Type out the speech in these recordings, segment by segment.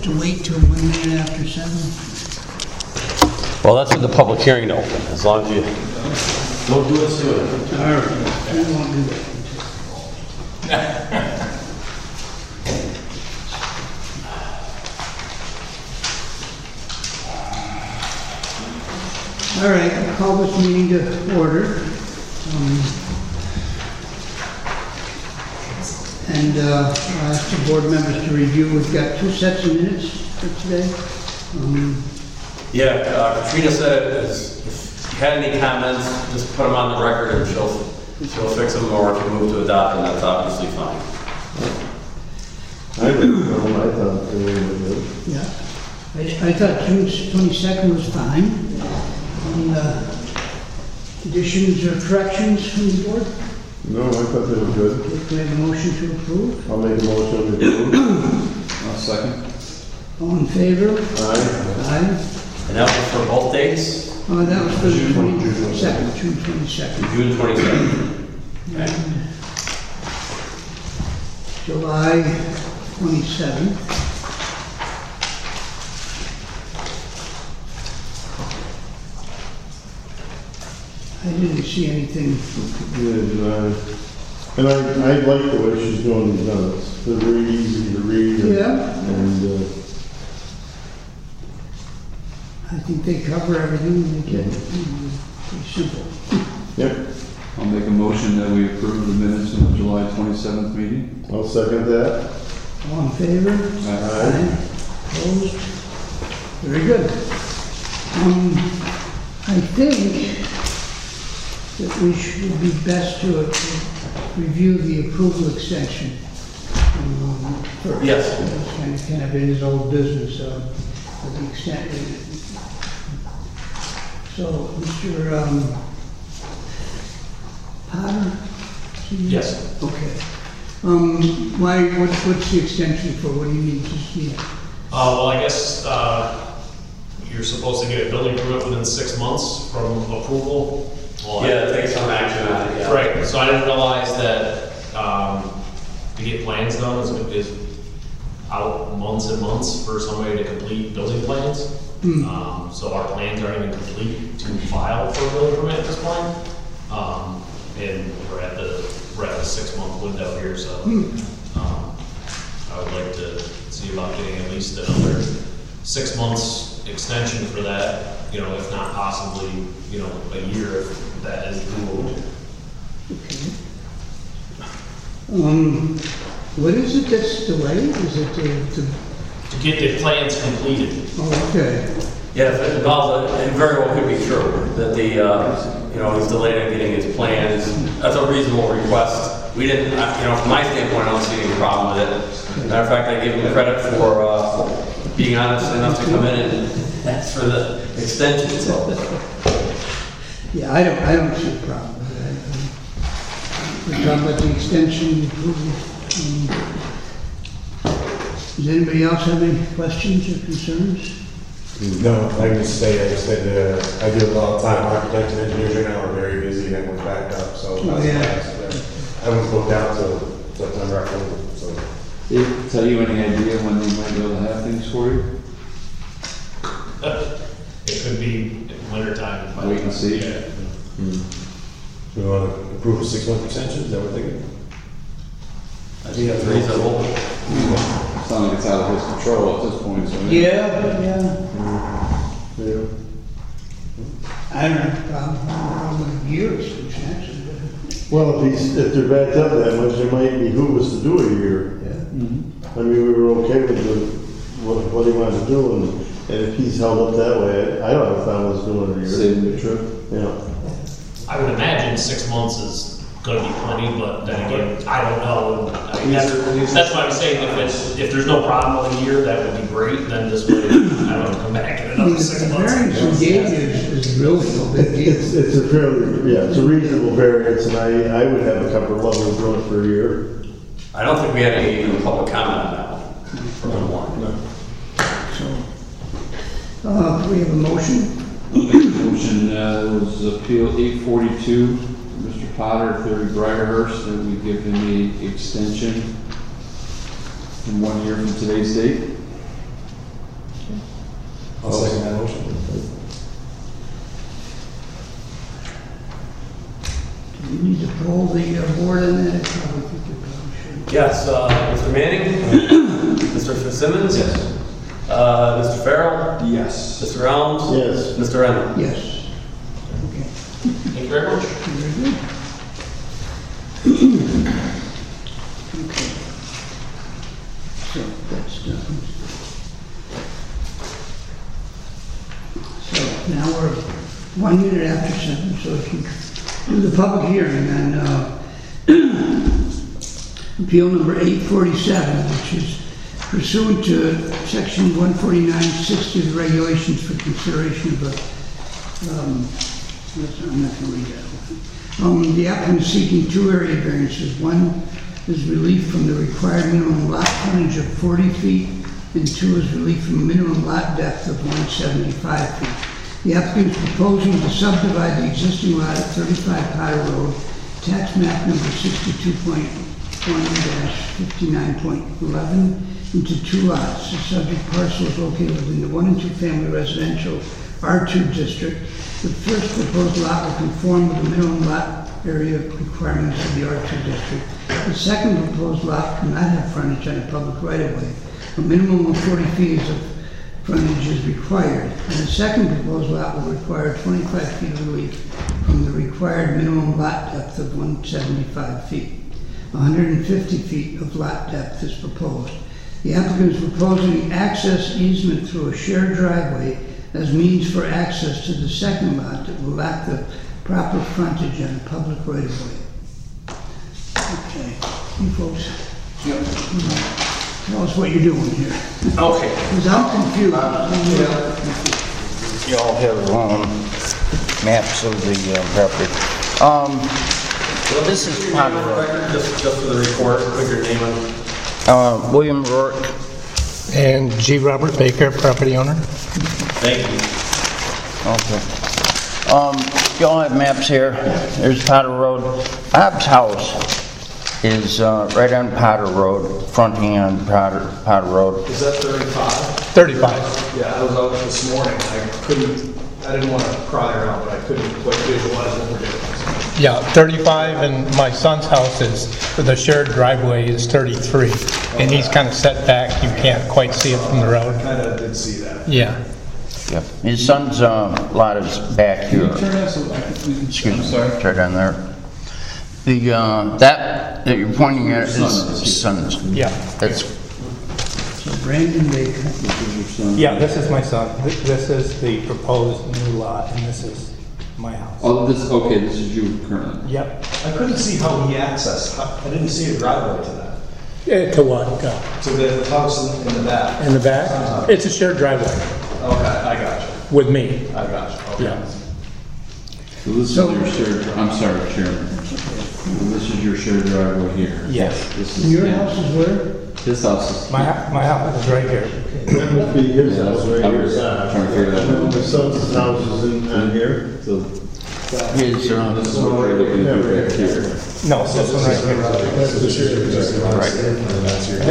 to wait till 1 minute after 7? Well, that's with the public hearing to open, as long as you don't do it soon. All right, we won't do that. All right, I'll call this meeting to order. I'll ask the board members to review. We've got 2 sets of minutes for today. Katrina said if you had any comments, just put them on the record and she'll fix them, or if you move to adopt them, that's obviously fine. I didn't know, I thought they were good. Yeah, I thought June 22nd was fine. Additions or corrections from the board? No, I thought they were good. Do we have a motion to approve? I'll make a motion to approve. I'll second. All in favor? Aye. Aye. And that was for both dates? That was for the June 22nd, June 22nd. June 22nd. Okay. July 27th. I didn't see anything. And I like the way she's doing these minutes. They're very easy to read. Yeah. And, I think they cover everything. They get pretty simple. yep, I'll make a motion that we approve the minutes of the July 27th meeting. I'll second that. All in favor? Aye. Opposed? Very good. I think that we should be best to review the approval extension first. Yes. That's kind of in his old business, the extent. So, Mr. Potter? Yes. Okay. What's the extension for? What do you need? Just need. Well, I guess you're supposed to get a building permit within 6 months from approval. Well, Yeah, take some action on it, yeah. Right, so I didn't realize that to get plans done is out months and months for somebody to complete building plans. So our plans aren't even complete to file for a building permit at this point. And we're at the 6-month window here, so I would like to see about getting at least another 6 months extension for that, if not possibly, a year if that is doable. What is it that's delayed? Is it to To get the plans completed. oh, okay. Yeah, it very well could be true, that he's delayed in getting his plans. That's a reasonable request. We didn't, from my standpoint, I don't see any problem with it. Matter of fact, I give him credit for being honest enough to come in and ask for the extension, so. Yeah, I don't see a problem with that. We're talking about the extension. Does anybody else have any questions or concerns? No, I can just say, I do it all the time. Architects and engineers right now are very busy and we're backed up, so that's yeah. why I haven't booked out till September, October, so. Did it tell you any idea when they might be able to have things for you? It could be winter time. Wait and see. Yeah. We want to approve a 6-month extension, is that what we're thinking? I think that's reasonable. It's not like it's out of his control at this point, so. Yeah. Yeah. I don't have a problem with years extension. Well, if they're backed up that much, it might behoove us to do a year. Yeah. I mean, we were okay with what he wanted to do, and if he's held up that way, I don't have a problem with us doing it a year. Saving the trip. Yeah. I would imagine 6 months is going to be plenty, but then again, I don't know. I mean, that's why I'm saying if there's no problem with a year, that would be great. Then this way, I don't have to come back in another 6 The months. variance you gave is really no big deal. It's a fairly, it's a reasonable variance, and I would have a comfort level of doing it for a year. I don't think we had any public comment on that one. For one. So, we have a motion. Motion was Appeal 842, Mr. Potter, 30 Briarhurst, that we give him the extension in 1 year from today's date. I'll second that motion. Do we need to poll the board on that? I probably think we probably should. Yes, Mr. Manning? Mr. Fitzsimmons? Yes. Mr. Farrell? Yes. Mr. Elms? Yes. Mr. Emmett? Yes. Okay. Thank you very much. Very good. Okay. So that's done. So now we're 1 minute after 7, so if you do the public hearing on appeal number 847, which is pursuant to section 149-60 of the regulations for consideration of a, I'm not going to read that one. The applicant is seeking 2 area variances. One is relief from the required minimum lot frontage of 40 feet, and 2 is relief from a minimum lot depth of 175 feet. The applicant is proposing to subdivide the existing lot at 35 Potter Road, tax map number 62.1-59.11, into 2 lots. The subject parcel is located within the 1 and 2 family residential R2 district. The first proposed lot will conform with the minimum lot area requirements of the R2 district. The second proposed lot cannot have frontage on a public right-of-way. A minimum of 40 feet of frontage is required. And the second proposed lot will require 25 feet of relief from the required minimum lot depth of 175 feet. 150 feet of lot depth is proposed. The applicant is proposing access easement through a shared driveway as means for access to the second lot that will lack the proper frontage on a public right-of-way. Okay, you folks. Tell us what you're doing here. Okay. Because I'm confused. You all have maps of the property. This is Potter Road. Just for the report, put your name on. William Rourke. And G. Robert Baker, property owner. Thank you. Okay. You all have maps here. There's Potter Road. Bob's house is right on Potter Road, fronting on Potter Road. Is that 35? 35. Yeah, I was out this morning. I didn't want to pry around, but I couldn't quite visualize what we're doing. Yeah, 35, and my son's house is, the shared driveway is 33. And he's kind of set back, you can't quite see it from the road. Kind of did see that. Yeah. Yep. His son's lot is back here. Excuse me. Sorry. Right on there. The that you're pointing at is his son's. Yeah. That's So Brandon Baker. Yeah, this is my son. This is the proposed new lot, and this is my house. Oh, this is you currently. Yep. I couldn't see how he accessed. I didn't see a driveway to that. To what? To the house in the back. In the back? It's a shared driveway Okay, I got you. with me. I got you. Okay. Yeah. So this is your shared, I'm sorry, Chairman. This is your shared driveway here. Yes. This And is your house is where? His house is. My house is right here. That must be his house right I here. was trying to figure that And then out. the son's house is in here. So his. this is what we're looking at back here. No, this one right here. That's the shared existing house. Right. And that's your.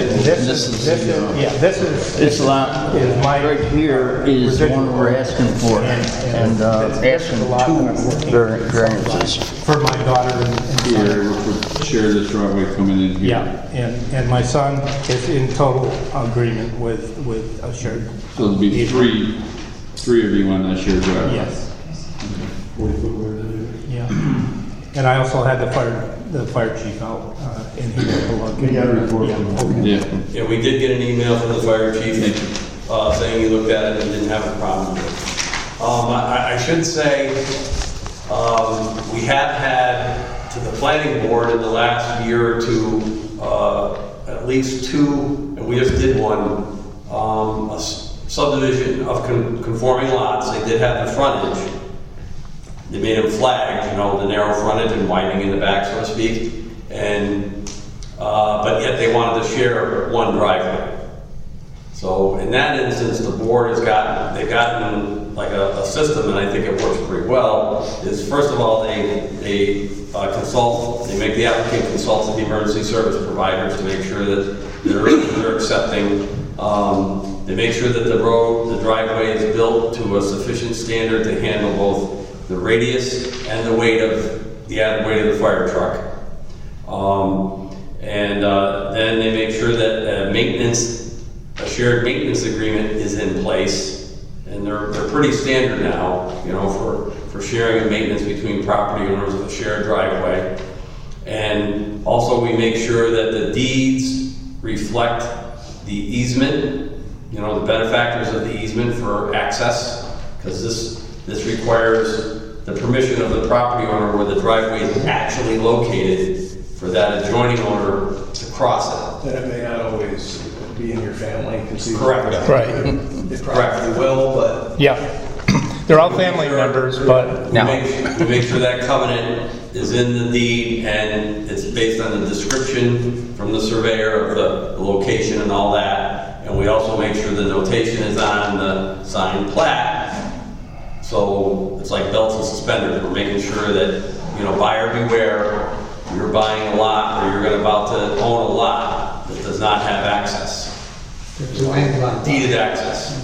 This lot is my right here is the one we're asking for, and asking 2 variances. for my daughter and Here, which would share this driveway coming in here. yeah, and my son is in total agreement with a shared. So there'll be three of you on that shared driveway. Yes. 40 foot where it Yeah. And I also had the fire chief out in here to look. We got a report from him. Okay. Yeah. Yeah, we did get an email from the fire chief saying he looked at it and didn't have a problem with it. I should say, we have had to the planning board in the last year or two, at least 2, and we just did one, a subdivision of conforming lots. They did have the frontage. They made them flagged, the narrow frontage and widening in the back, so to speak. And, but yet they wanted to share one driveway. So in that instance, the board has they've gotten like a system, and I think it works pretty well, is first of all, they consult, they make the applicant consult the emergency service providers to make sure that they're accepting They make sure that the driveway is built to a sufficient standard to handle both the radius and the weight of the added weight of the fire truck. Then they make sure that a shared maintenance agreement is in place. And they're pretty standard now, for sharing of maintenance between property owners of a shared driveway. And also we make sure that the deeds reflect the easement, the benefactors of the easement for access, because this requires the permission of the property owner where the driveway is actually located for that adjoining owner to cross it. And it may not always be in your family conceivably. Correct. Right. It probably will, but Yeah. They're all family members, but We make sure that covenant is in the deed and it's based on the description from the surveyor of the location and all that. And we also make sure the notation is on the signed plat. So it's like belts and suspenders. We're making sure that, buyer beware, you're buying a lot or you're about to own a lot that does not have access. It's a landlocked. Deeded access.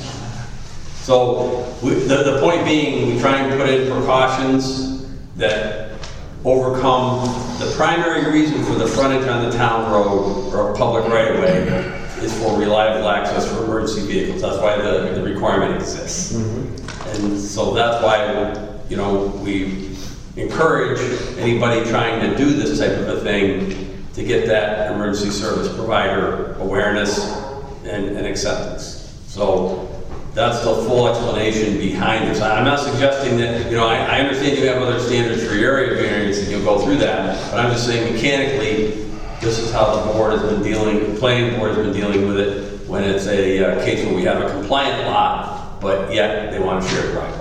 So the point being, we try and put in precautions that overcome the primary reason for the frontage on the town road or public right of way is for reliable access for emergency vehicles. That's why the requirement exists. And so that's why, we encourage anybody trying to do this type of a thing to get that emergency service provider awareness and acceptance. So that's the full explanation behind this. I'm not suggesting that, I understand you have other standards for your area variance and you'll go through that, but I'm just saying mechanically, this is how the board has been dealing, the planning board has been dealing with it when it's a case where we have a compliant lot, but yet they want to share a driveway.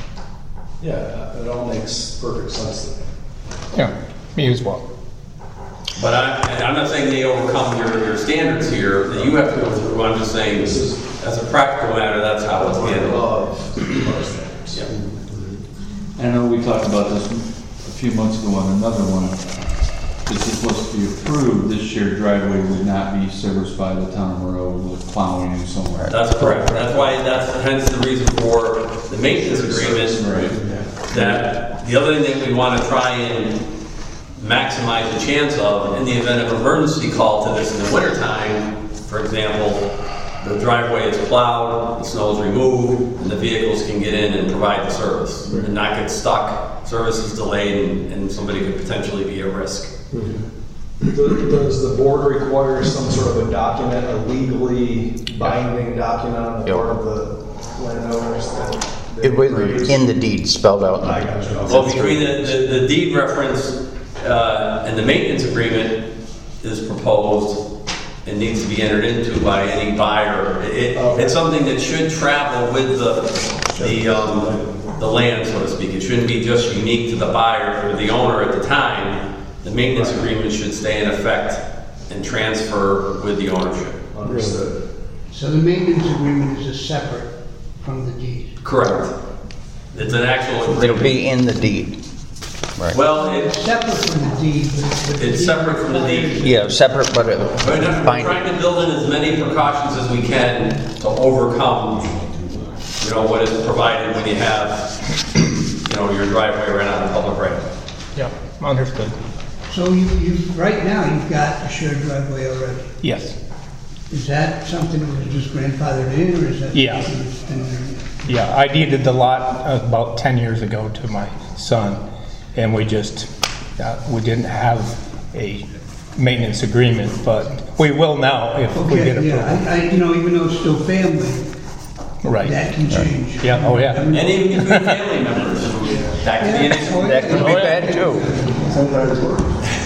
yeah, it all makes perfect sense to me. yeah, me as well. But I'm not saying they overcome your standards here that you have to go through. I'm just saying, as a practical matter, that's how it's handled. Above our standards. Yeah. I know we talked about this a few months ago on another one. If this is supposed to be approved, this shared driveway would not be serviced by the town road with plowing and somewhere. That's correct. That's hence the reason for the maintenance agreement. That the other thing that we want to try and maximize the chance of in the event of emergency call to this in the wintertime, for example, the driveway is plowed, the snow is removed, and the vehicles can get in and provide the service and not get stuck. Service is delayed and somebody could potentially be at risk. Does the board require some sort of a document, a legally binding document on the part of the landowners? It was in the deed spelled out. I got you. Well, between the deed reference and the maintenance agreement is proposed and needs to be entered into by any buyer. It's something that should travel with the land, so to speak. It shouldn't be just unique to the buyer or the owner at the time. The maintenance agreement should stay in effect and transfer with the ownership. Understood. So the maintenance agreement is a separate from the deed. Correct. It's an actual agreement. It'll be in the deed. Right. Well, It's separate from the deed, but the it's deed separate from the requires- deed. Yeah, separate, but We're trying binding. to build in as many precautions as we can to overcome, what is provided when you have, your driveway right on the public right. Yeah, understood. So right now, you've got a shared driveway already. Yes. Is that something that was just grandfathered in, or is that? Yeah. something that's been there? Yeah, I deeded the lot about 10 years ago to my son, and we didn't have a maintenance agreement, but we will now if we get Okay, approval. yeah, even though it's still family, Right. that can change. Yeah, oh yeah. And even between family members, that could be an issue. That could be bad too. Sometimes works.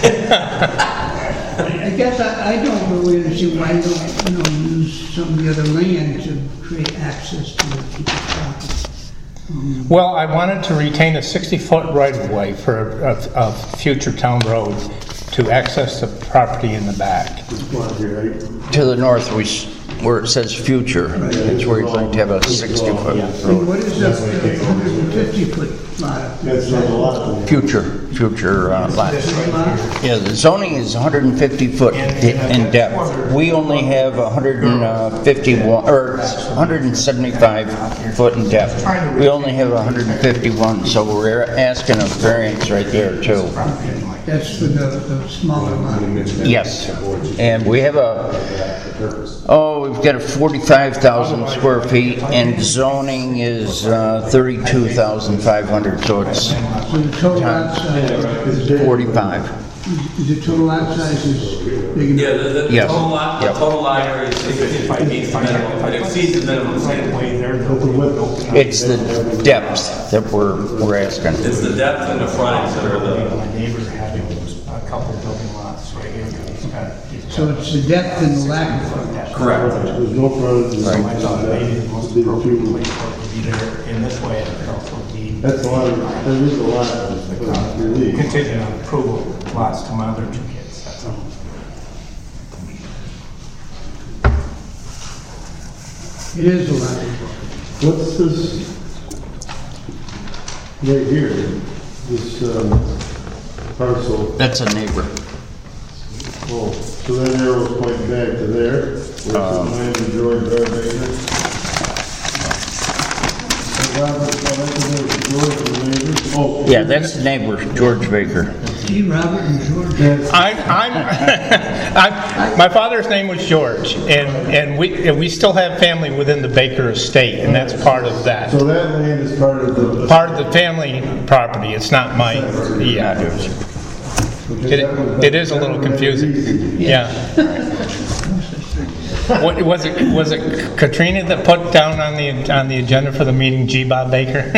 I guess I don't really understand why you don't, use some of the other land to create access to the property. Well, I wanted to retain a 60-foot right-of-way for a future town road to access the property in the back. Quantity, right? To the north, where it says future. It's where you'd like to have a 60-foot And road. what is that 150-foot lot? That's not a lot. Future lot. Lot? Yeah, the zoning is 150 foot in depth. We only have 151, or 175 foot in depth. We only have 151, so we're asking a variance right there too. That's for the smaller lot. Yes, and we have we've got a 45,000 square feet, and zoning is 32,500, so it's So the total lot size, 45. the total lot size is big enough? Yeah, the Yes. total lot area is 60 meets the minimum, it exceeds the minimum standard. It's the depth that we're asking. It's the depth and the frontage that are the, My neighbor having a couple building lots right here. So it's the depth and the lack of frontage. correct. There's no frontage. So I thought maybe the most appropriate place for it would be there in this way, and it could also be That's a lot, there is a lot of relief. contingent on approval lots to my other two kids, that's all. It is a lot. What's this right here, this parcel? That's a neighbor. Oh, so that arrow's pointing back to there, where it's the land of George R. Baker. Robert, that's the neighbor, George and the neighbor? Oh. Yeah, that's the neighbor, George Baker. See, Robert and George. My father's name was George, and we still have family within the Baker estate, and that's part of that. So that land is part of the. Part of the family property, it's not my, yeah. It is a little confusing, yeah. What, was it Katrina that put down on the agenda for the meeting G. Bob Baker?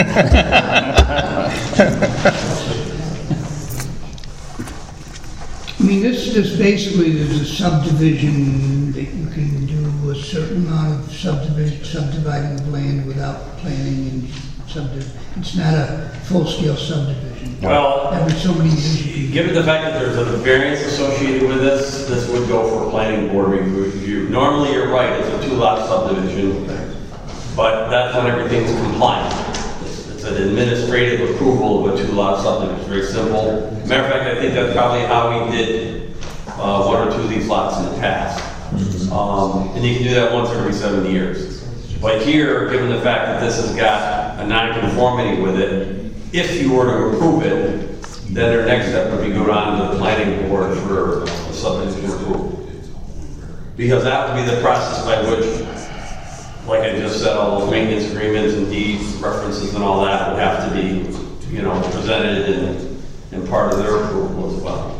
I mean, this basically is a subdivision that you can do a certain amount of subdividing of land without planning and subdivision. It's not a full-scale subdivision. Well, Every so many years you can given the fact that there's a variance associated with this would go for planning board review. Normally, you're right, it's a 2-lot subdivision, but that's when everything's compliant. It's an administrative approval of a 2-lot subdivision, very simple. Matter of fact, I think that's probably how we did 1 or 2 of these lots in the past. And you can do that once every 7 years. But here, given the fact that this has got a non-conformity with it, if you were to approve it, then their next step would be go down to the planning board for a subdivision approval. Because that would be the process by which, like I just said, all those maintenance agreements and deeds, references and all that would have to be, presented and part of their approval as well.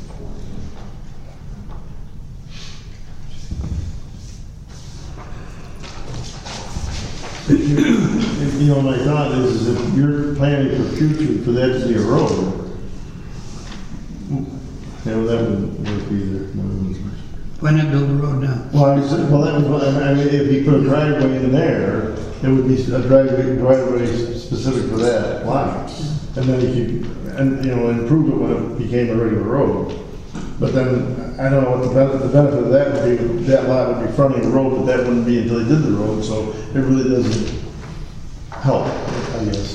My thought is if you're planning for future, for that to be a road, that wouldn't work either. why not build a road now? Well, that was what, I mean, if he put a driveway in there, it would be a driveway specific for that lot. And then he could, improve it when it became a regular road. But then, I don't know what the benefit of that would be, that lot would be fronting the road, but that wouldn't be until he did the road, so it really doesn't help, I guess.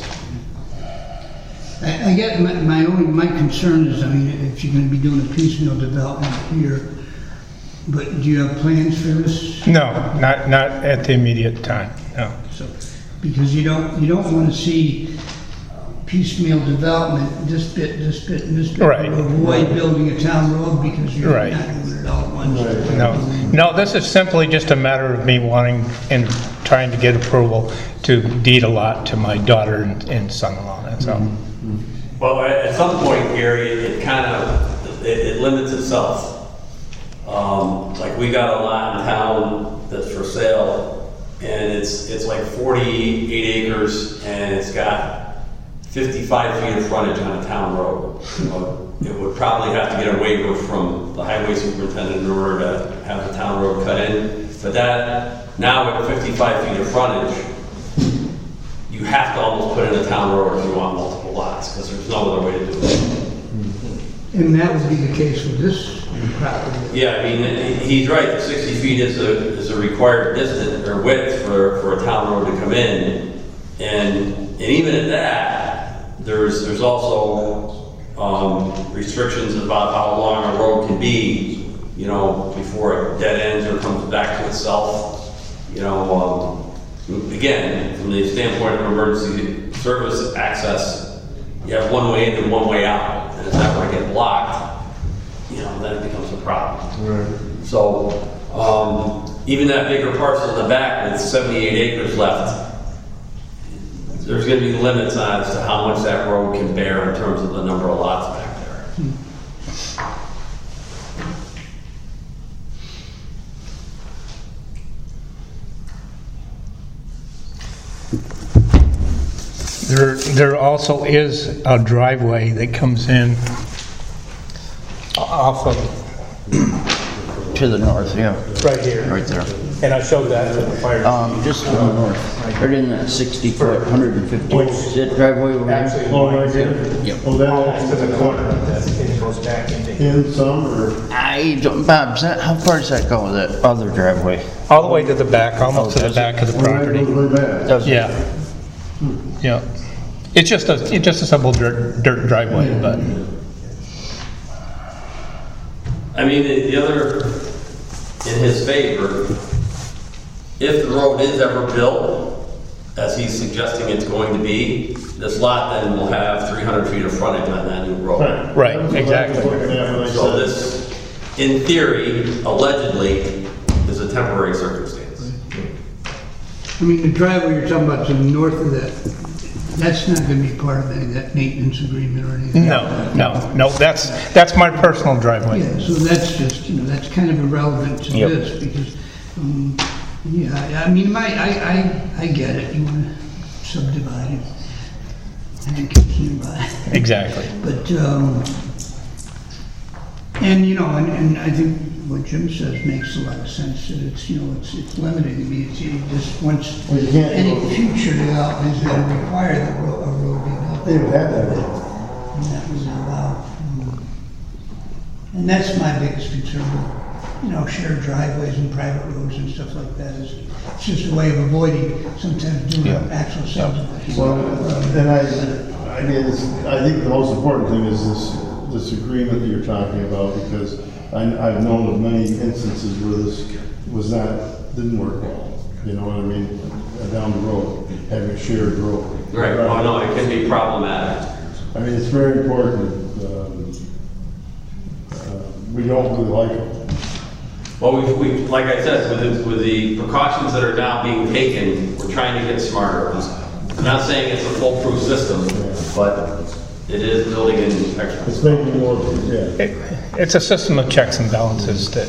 I get my concern is, if you're gonna be doing a piecemeal development here, but do you have plans for this? No, not at the immediate time, no. So, because you don't wanna see piecemeal development, this bit, and this bit. Right. Avoid building a town road because you're Right. not doing it all at once. No, this is simply just a matter of me wanting and trying to get approval to deed a lot to my daughter and son-in-law, that's all. Well, at some point, Gary, it limits itself. Like we got a lot in town that's for sale, and it's like 48 acres, and it's got 55 feet of frontage on a town road. It would probably have to get a waiver from the highway superintendent in order to have the town road cut in. But that, now at 55 feet of frontage, you have to almost put in a town road if you want multiple lots, because there's no other way to do it. And that would be the case with this property. Yeah, I mean, he's right, the 60 feet is a required distance or width for a town road to come in. And even at that, there's also restrictions about how long a road can be, you know, before it dead ends or comes back to itself. You know, again, from the standpoint of emergency service access, you have one way in and one way out. And if that were to get blocked, you know, then it becomes a problem. Right. So, even that bigger parcel in the back with 78 acres left, there's gonna be limits on as to how much that road can bear in terms of the number of lots back there. There also is a driveway that comes in off of, To the north, yeah, right here. right there. And I showed that to the fire. Just to the north, right in that 60-foot, 150. Is that driveway over there? Actually, Oh, right there? Yep. Oh, Next to that, the corner of that, it goes back into, in some, or? I don't, Bob, how far does that go, that other driveway? all the way to the back, almost to the back of the property. Way back. Does it? Yeah. Yeah. It's just a simple dirt driveway, but. I mean, the other, in his favor, if the road is ever built, as he's suggesting it's going to be, this lot then will have 300 feet of frontage on that new road. Right, That's what I was exactly. looking at when I So said- this, in theory, allegedly, is a temporary circumstance. I mean, the driveway you're talking about to the north of that, that's not gonna be part of any of that maintenance agreement or anything? No, that's my personal driveway. Yeah, so that's just, you know, that's kind of irrelevant to Yep. this, because, yeah, I mean, I get it, you wanna subdivide it. And it keeps nearby. Exactly. But, and, you know, and I think what Jim says makes a lot of sense, that it's, you know, it's limited. I mean, it's, you just, once, Well, you can't any go- future development is gonna require that a road be built. They would have that. And that was allowed. And that's my biggest concern with, you know, shared driveways and private roads and stuff like that, is it's just a way of avoiding sometimes doing actual subdivision. Well, and I mean, I think the most important thing is this agreement that you're talking about, because I've known of many instances where this didn't work well. You know what I mean? Down the road, having a shared road. Right, oh no, it can be problematic. I mean, it's very important. We don't really like it. Well, we like I said, with the precautions that are now being taken, we're trying to get smarter. I'm not saying it's a foolproof system, but it is building in extra. It's making more, yeah. It's a system of checks and balances that,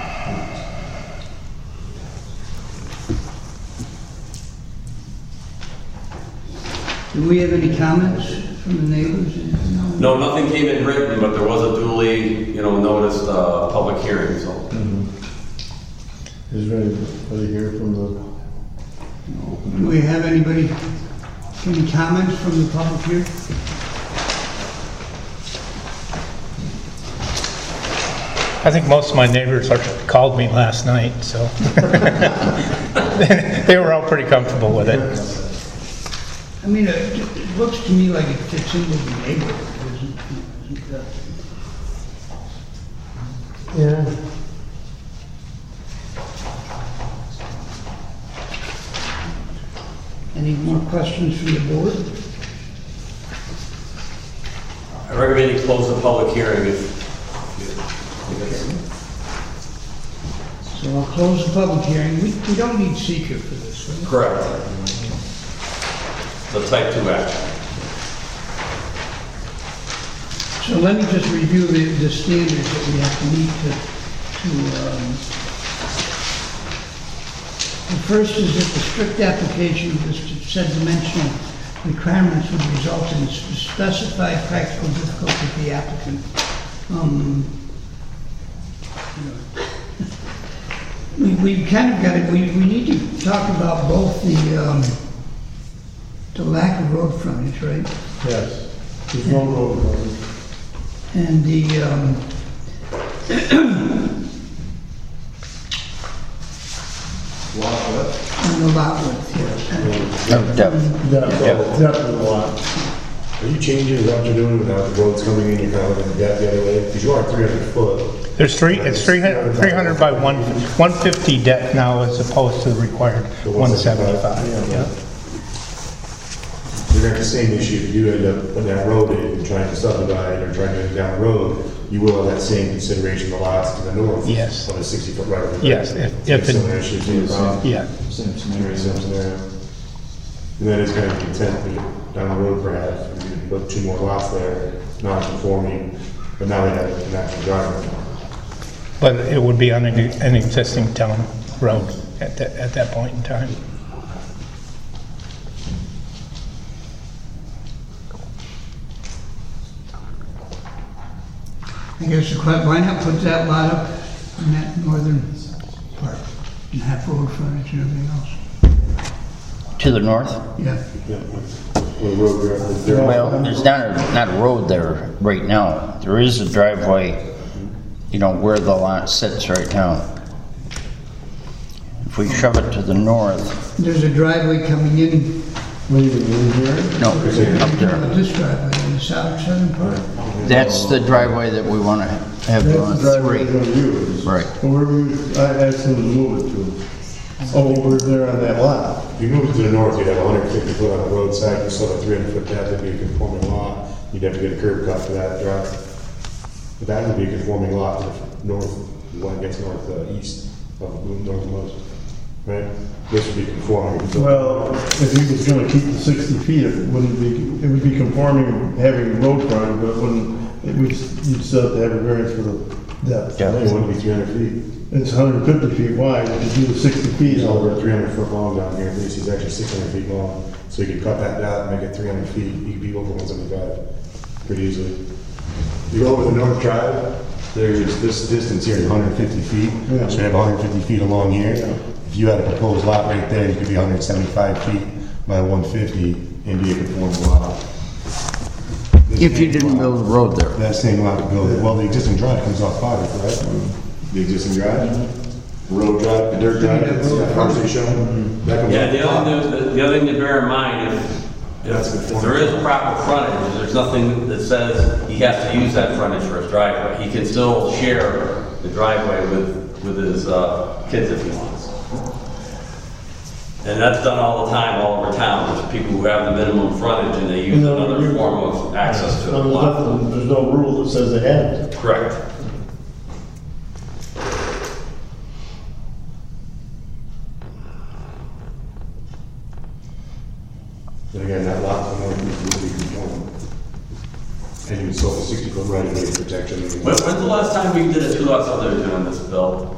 Do we have any comments from the neighbors? No, nothing came in written, but there was a duly, you know, noticed public hearing, so. Is there anybody here from the? Do we have any comments from the public here? I think most of my neighbors called me last night, so. They were all pretty comfortable with it. I mean, it looks to me like it fits in with the neighborhood, isn't it? Yeah. Any more questions from the board? I recommend you close the public hearing if. So I'll close the public hearing. We don't need seeker for this, right? Correct. The type 2 action. So let me just review the standards that we have to meet the first is that the strict application of this said dimensional requirements would result in specified practical difficulty for the applicant. We've kind of got it, we need to talk about both the lack of road frontage, right? Yes. There's no road frontage. And the, and the lot width, yes. No, depth. Depth of the lot. Are you changing what you're doing without the roads coming in, you're kind of looking at that the other way? Because you are 300 foot. There's it's 300 by 150 depth now as opposed to the required 175. Yeah. You're gonna have the same issue if you end up putting that road in and trying to subdivide or trying to get down the road, you will have that same consideration of the lots to the north. Yes. On a 60-foot right of way. Yes, if Similar it, issues, same problem. yeah. Same Very scenario. similar scenario. And that is kind of intent down the road perhaps, you put 2 more lots there, non-conforming, but now they have a natural driveway. But it would be on an existing town road at that point in time. I guess the question, why not put that lot up in that northern part and have road frontage and everything else? To the north? Yeah. Where the road is there. Well, there's not a road there right now. There is a driveway, you know, where the lot sits right now. If we shove it to the north, There's a driveway coming in, Leaving in here. no, up there. this driveway in the southern part. That's the driveway that we want to have That's on the driveway three. we're gonna use. Right. And where I asked them to move it to. Oh, over there on that lot. If you move it to the north, you'd have 150 foot on the roadside, you still have 300 foot depth, that'd be a conforming lot. You'd have to get a curb cut for that drive. But that would be a conforming lot to the north, the one gets northeast of northernmost, right? This would be conforming. Well, if he was gonna keep the 60 feet, it would be conforming, having road frontage, but it wouldn't, you'd still have to have a variance for the depth. Yeah. It wouldn't be 300 feet. It's 150 feet wide, if you do the 60 feet. He's over 300 foot long down here, at least he's actually 600 feet long. So you could cut that down and make it 300 feet, you could be over 175 pretty easily. You go over the North Drive, there's this distance here is 150 feet. Yeah. So you have 150 feet along here. If you had a proposed lot right there, you could be 175 feet by 150 and be a conforming lot. If you didn't build a road there. That same lot would go, well, the existing drive comes off Potter, correct? The existing drive? The road drive, the dirt drive, that's partially shown? That comes Yeah, off the other thing to bear in mind, if there is proper frontage, there's nothing that says he has to use that frontage for his driveway. He can still share the driveway with his kids if he wants. And that's done all the time, all over town. There's people who have the minimum frontage and they use another form of access to the lot. There's no rule that says they have to. Correct. And again, that lot to the north would be conforming. And you would still have a 60 foot right of way protection. When's the last time we did a two-lot subdivision on this bill?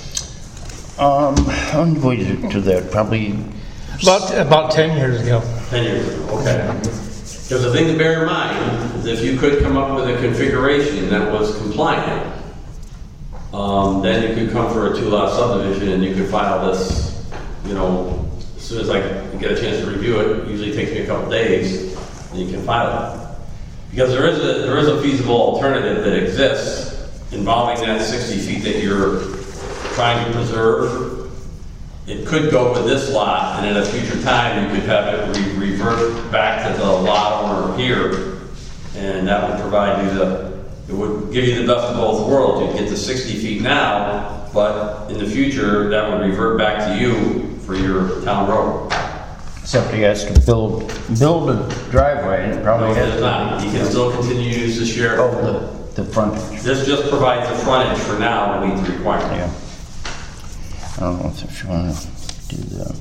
When did we do that? Probably, About 10 years ago. 10 years ago, okay. Because the thing to bear in mind is if you could come up with a configuration that was compliant, then you could come for a two-lot subdivision and you could file this, you know, as soon as I get a chance to review it, usually takes me a couple days, and you can file it. Because there is a feasible alternative that exists involving that 60 feet that you're trying to preserve. It could go with this lot, and at a future time, you could have it revert back to the lot owner here, and that would provide you it would give you the best of both worlds. You'd get the 60 feet now, but in the future, that would revert back to you for your town road. except he has to build a driveway, and it No, probably it has does to. not. You can still continue to use the share. Oh, the frontage, This just provides the frontage for now to meet the requirement. yeah. I don't know if you want to do that.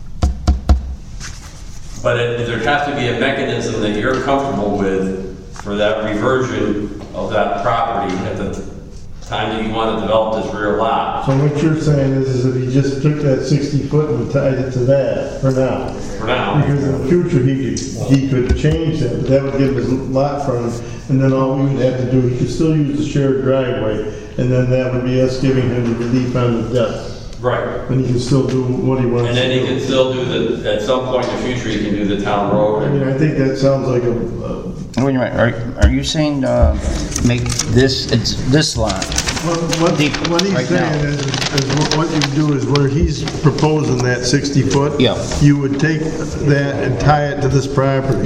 But there has to be a mechanism that you're comfortable with for that reversion of that property at the time that you want to develop this rear lot. So what you're saying is if he just took that 60 foot and tied it to that for now. For now. Because in the future, he could change that, but that would give his lot frontage, and then all we would have to do, he could still use the shared driveway, and then that would be us giving him the relief on the depth. Right. And he can still do what he wants And then to he do. can still do at some point in the future, he can do the town road. I mean, I think that sounds like a, Wait a minute, are you saying, make this lot? what Deep he's right now. saying is what you do is where he's proposing that 60 foot. Yeah. You would take that and tie it to this property.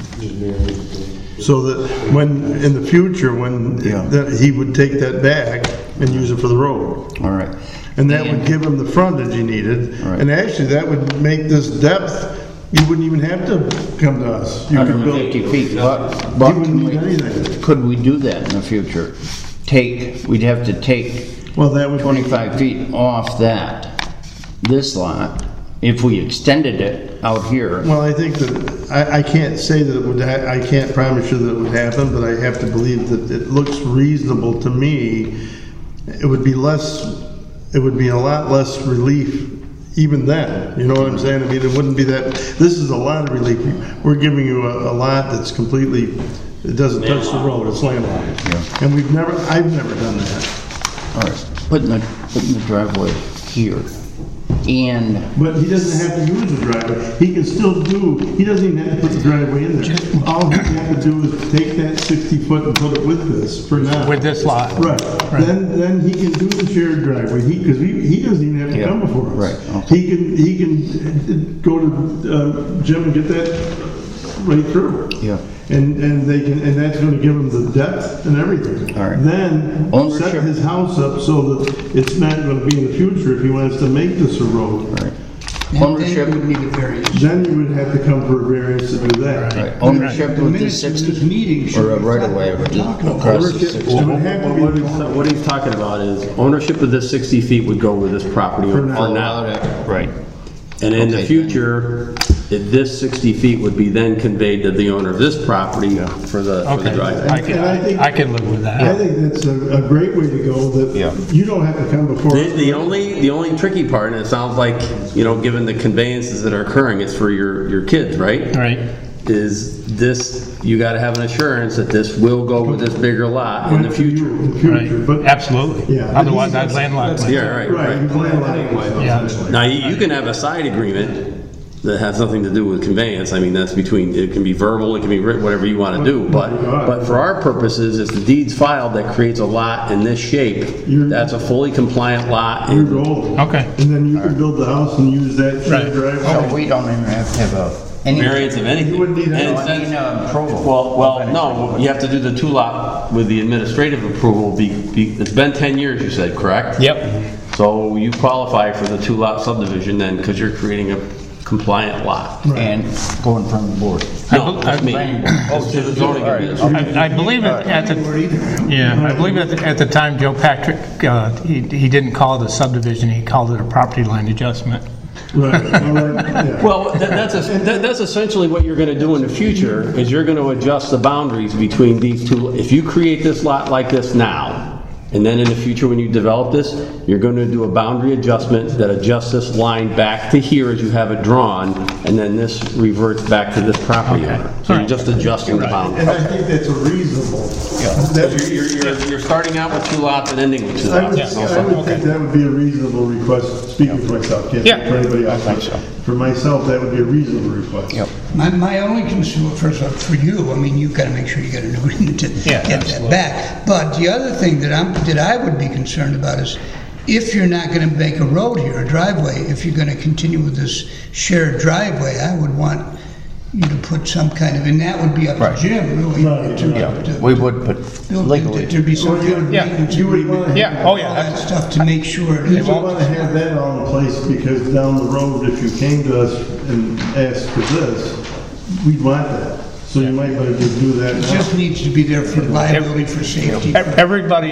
So that when, in the future, when, Yeah. that he would take that back and use it for the road. All right. And that would give him the frontage he needed. Right. And actually, that would make this depth, you wouldn't even have to come to us. You could build- 150 feet, but You wouldn't need anything. could we do that in the future? We'd have to take Well, that would be, 25 feet off this lot, if we extended it out here. well, I think that, I can't say that it would, I can't promise you that it would happen, but I have to believe that it looks reasonable to me. It would be a lot less relief even then, you know what I'm saying? I mean, it wouldn't be that, this is a lot of relief. We're giving you a lot that's completely, it doesn't touch the road, it's landlocked. Yeah. And I've never done that. All right, putting the driveway here, and, But he doesn't have to use the driveway. He can still he doesn't even have to put the driveway in there. All he has to do is take that 60 foot and put it with this for now. With this lot. Right. Then he can do the shared driveway. Because he doesn't even have to come before us. Right, okay. He can go to Jim and get that right through. Yeah. And that's gonna give him the depth and everything. All right. Then Ownership. set his house up so that it's not gonna be in the future if he wants to make this a road. all right. And Ownership, then you would need a variance. Then you would have to come for a variance to do that. right, ownership The with the minutes of this 60, meeting should or a right reflect of way what we're talking about. across the Ownership- 60. It would have to be What he's talking about is ownership of this 60 feet would go with this property For for now. now. Right. And in the Okay. future, this 60 feet would be then conveyed to the owner of this property for the Okay, driveway. I can live with I that. think that's a great way to go, Yeah. that you don't have to come before us. The only tricky part, and it sounds like, given the conveyances that are occurring, it's for your kids, right? Right. Is this, you gotta have an assurance that this will go with this bigger lot in the future. In the Right. future, but. Absolutely. Yeah. Otherwise, I'd landlock myself. Yeah, right, Right, right. you plan on it. Yeah. Now, you can have a side agreement that has nothing to do with conveyance. I mean, that's it can be verbal, it can be written, whatever you want to do. But for our purposes, if the deed's filed that creates a lot in this shape, that's a fully compliant lot. You're golden. Okay. And then you can build the house and use that shared Right. driveway. So we don't even have to have any. Variance of anything. You wouldn't need And any- since- I mean, approval. Well, no, you have to do the two lot with the administrative approval. It's been 10 years, you said, correct? Yep. So you qualify for the two lot subdivision then, because you're creating a compliant lot. And going from the board. No, that's me. Oh, To the zoning all right. administrator. I believe at the, I believe at the time, Joe Patrick, he didn't call it a subdivision, he called it a property line adjustment. Right, well, yeah. Well, that's essentially what you're going to do in the future, is you're going to adjust the boundaries between these two. If you create this lot like this now, and then in the future when you develop this, you're going to do a boundary adjustment that adjusts this line back to here as you have it drawn, and then this reverts back to this property owner. So you're just adjusting the boundary. And I think that's a reasonable. You're starting out with two lots and ending with two I would, lots. I would think that would be a reasonable request, speaking for myself, can't speak Yeah. for anybody else. I think so. For myself, that would be a reasonable request. Yep. My only concern, first of all, for you, I mean, you've got to make sure you get an agreement to Yeah, get that absolutely. back. But the other thing that I would be concerned about is if you're not going to make a road here, a driveway, if you're going to continue with this shared driveway, I would want you to put some kind of, and that would be up Right. to Jim, really. Right, to We would put build- legally. There'd be some kind of Yeah. maintenance You would agreement. wanna Yeah, oh All yeah. that stuff to make sure. You would want to have that all in place, because down the road, if you came to us and asked for this, we'd want that. So you might better just do that It now. just needs to be there for liability, for safety. Everybody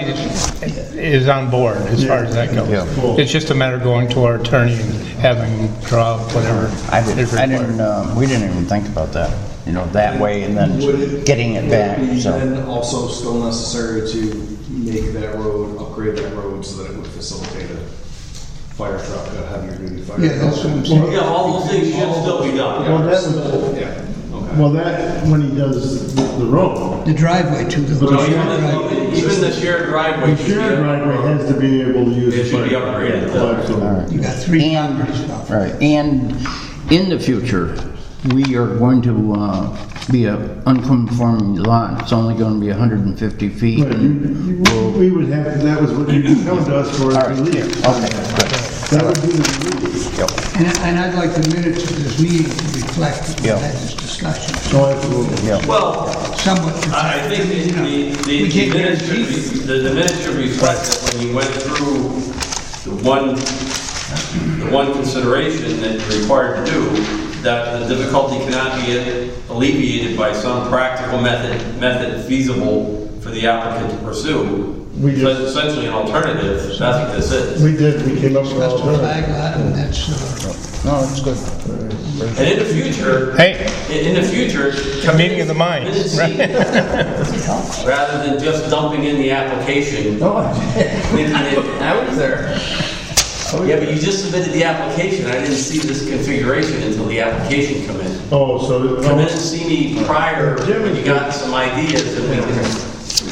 is on board as far as that goes. Yeah. It's just a matter of going to our attorney and having him draw up whatever is required. We didn't even think about that, that way, and Would then it- getting it back, Would it be so. then also still necessary to make that road, upgrade that road so that it would facilitate a fire truck, a heavier duty fire truck? Yeah, that's what I'm saying. Yeah, all those things should still be done. Well, that would, Yeah, Well, that, when he does the road, The driveway to the. But Even the shared driveway. the shared driveway has to be able to use. It should be upgraded. Flexible. You got three boundaries now. Right, and in the future, we are going to be a unconforming lot. It's only going to be 150 feet. Right, and we'll- we would have, to. That was what you come to us for, All right, relief. okay, That would be the relief. And I'd like the minutes of this meeting to reflect that we Yeah. had this discussion. So absolutely. Yeah. Well, Somewhat. I think the We can't minutes guarantee. should the minutes should reflect that when you went through the one consideration that you're required to do, that the difficulty cannot be alleviated by some practical method feasible for the applicant to pursue. We just- So it's essentially an alternative, that's what this is. We came up with That's all the that. flag lot, and that's, No, it's good. And in the future, Hey, in the future. meeting of the minds, right? Rather than just dumping in the application. Thinking it, I was there. Yeah, but you just submitted the application. I didn't see this configuration until the application come in. Oh, so, Come in and see me prior, when you got some ideas, and we can.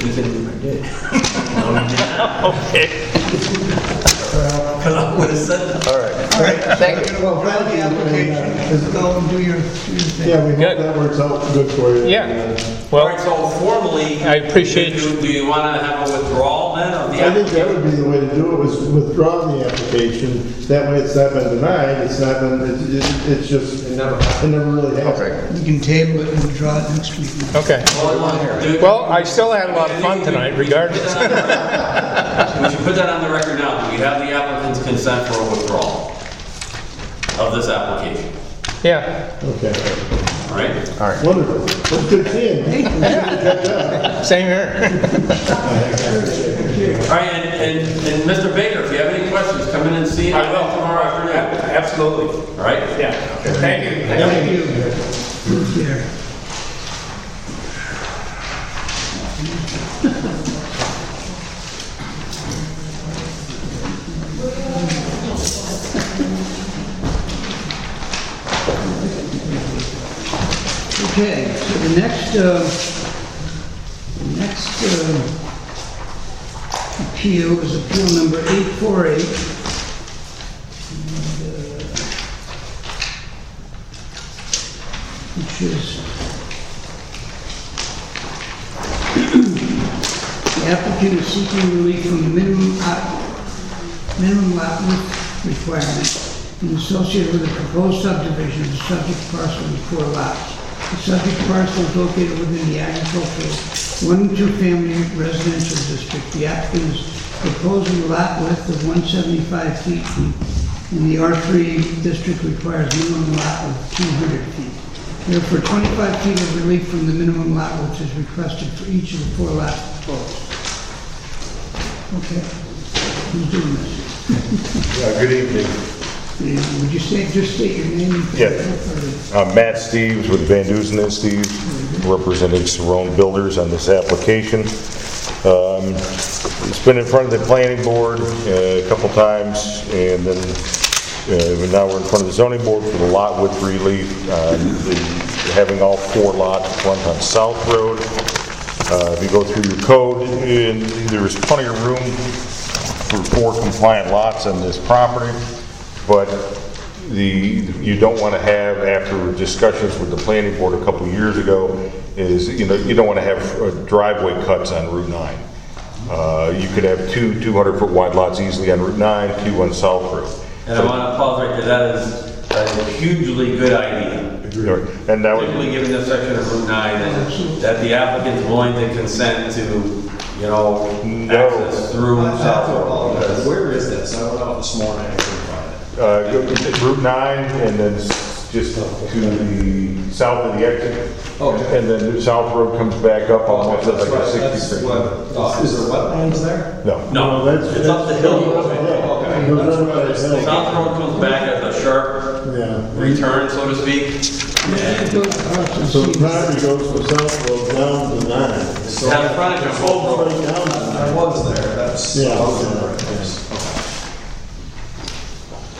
No, you did not. Okay. Because I would have said that. All right, thank you. well, file the application, go and do your thing. yeah, we hope Good. that works out good for you. Yeah, All well, right, so formally. I appreciate- Do you want to have a withdrawal then of the I think application? that would be the way to do it, was withdraw the application. That way it's not been denied, it's not been, it's just, it never really happened. We can table it and withdraw it next week. okay. Well, I still had a lot of fun tonight regardless. We should put that on the record now. Do we have the applicant's consent for a withdrawal of this application? Yeah, Okay, All right? wonderful. Well, good seeing you. same here. All right, and Mr. Baker, if you have any questions, come in and see me tomorrow afternoon. Absolutely. All right? Yeah, thank you. Thank you. Who's there? Okay, so the next appeal is appeal number 848. Which is the applicant is seeking relief from the minimum lot width requirement and associated with the proposed subdivision of the subject parcel with 4 lots. The subject parcel is located within the agricultural 1 and 2 family residential district. The applicant is proposing a lot width of 175 feet, and the R3 district requires minimum lot of 200 feet. Therefore, 25 feet of relief from the minimum lot which is requested for each of the 4 lots proposed. Okay, who's doing this? Good evening. Would you just state your name? Yeah. I'm Matt Steves with Van Dusen and Steves, representing Cerrone Builders on this application. It's been in front of the planning board a couple times, and then now we're in front of the zoning board for the lot width relief, having all 4 lots run on South Road. If you go through your code, there is plenty of room for 4 compliant lots on this property. But you don't want to have, after discussions with the planning board a couple years ago, is, you don't want to have driveway cuts on Route 9. You could have 2 200-foot wide lots easily on Route 9, 2 on South Road. And I want to pause right there. That is a hugely good idea. And that Particularly would, given this section of Route 9, that the applicant's willing to consent to, access through South Road. Because- Where is this? I went out this morning, I couldn't find it. Route 9, and then just to the south of the exit. Okay. And then South Road comes back up almost That's like a right, 60 that's degree. what, is there wetlands there? No. No, it's up the hill. It goes right by the hill. South Road comes back at a sharp Yeah. return, so to speak. And So the property goes from South Road down to 9. it has frontage on both roads. Right down to 9. I was there, that's. Yeah. I was in the right place.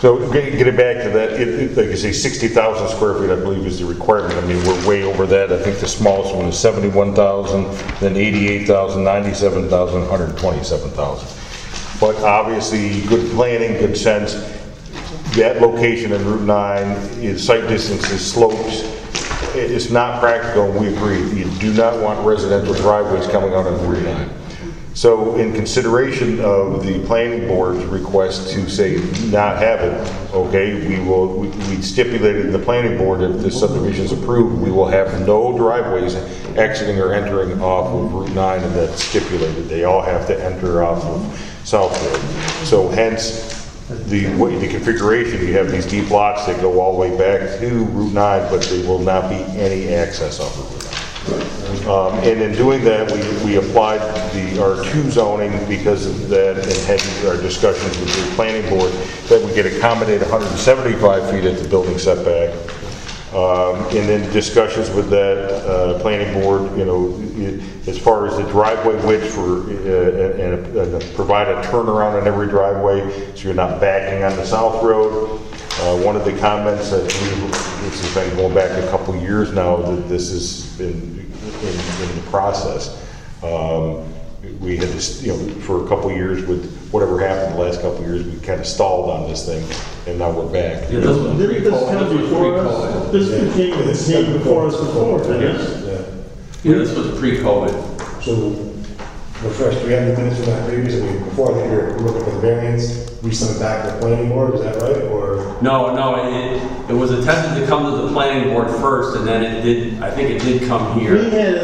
So getting back to that, like you say, 60,000 square feet, I believe, is the requirement. I mean, we're way over that. I think the smallest one is 71,000, then 88,000, 97,000, 127,000. But obviously, good planning, good sense. That location in Route 9 is site distances, slopes. It's not practical, and we agree. You do not want residential driveways coming out on Route 9. So in consideration of the planning board's request to say not have it, okay, we stipulated in the planning board that if this subdivision is approved, we will have no driveways exiting or entering off of Route 9, and that's stipulated. They all have to enter off of South Road. So hence, the configuration, you have these deep lots that go all the way back to Route 9, but there will not be any access off of Route 9. And in doing that, we applied the R2 zoning because of that, and had our discussions with the planning board that we could accommodate 175 feet at the building setback. And then discussions with that planning board, you know, as far as the driveway width for and provide a turnaround on every driveway, so you're not backing on the South Road. One of the comments that this has been going back a couple years now, that this has been in the process. We had this, you know, for a couple years with whatever happened the last couple years, we kind of stalled on this thing, and now we're back. Didn't this come before us? This came before us before, didn't it? Yeah, this was pre-COVID. So, refresh, do we have the minutes from that previous, I mean, before I think we were looking for the variance, we sent it back to the planning board, is that right, or? No, it was attempted to come to the planning board first, and then I think it did come here.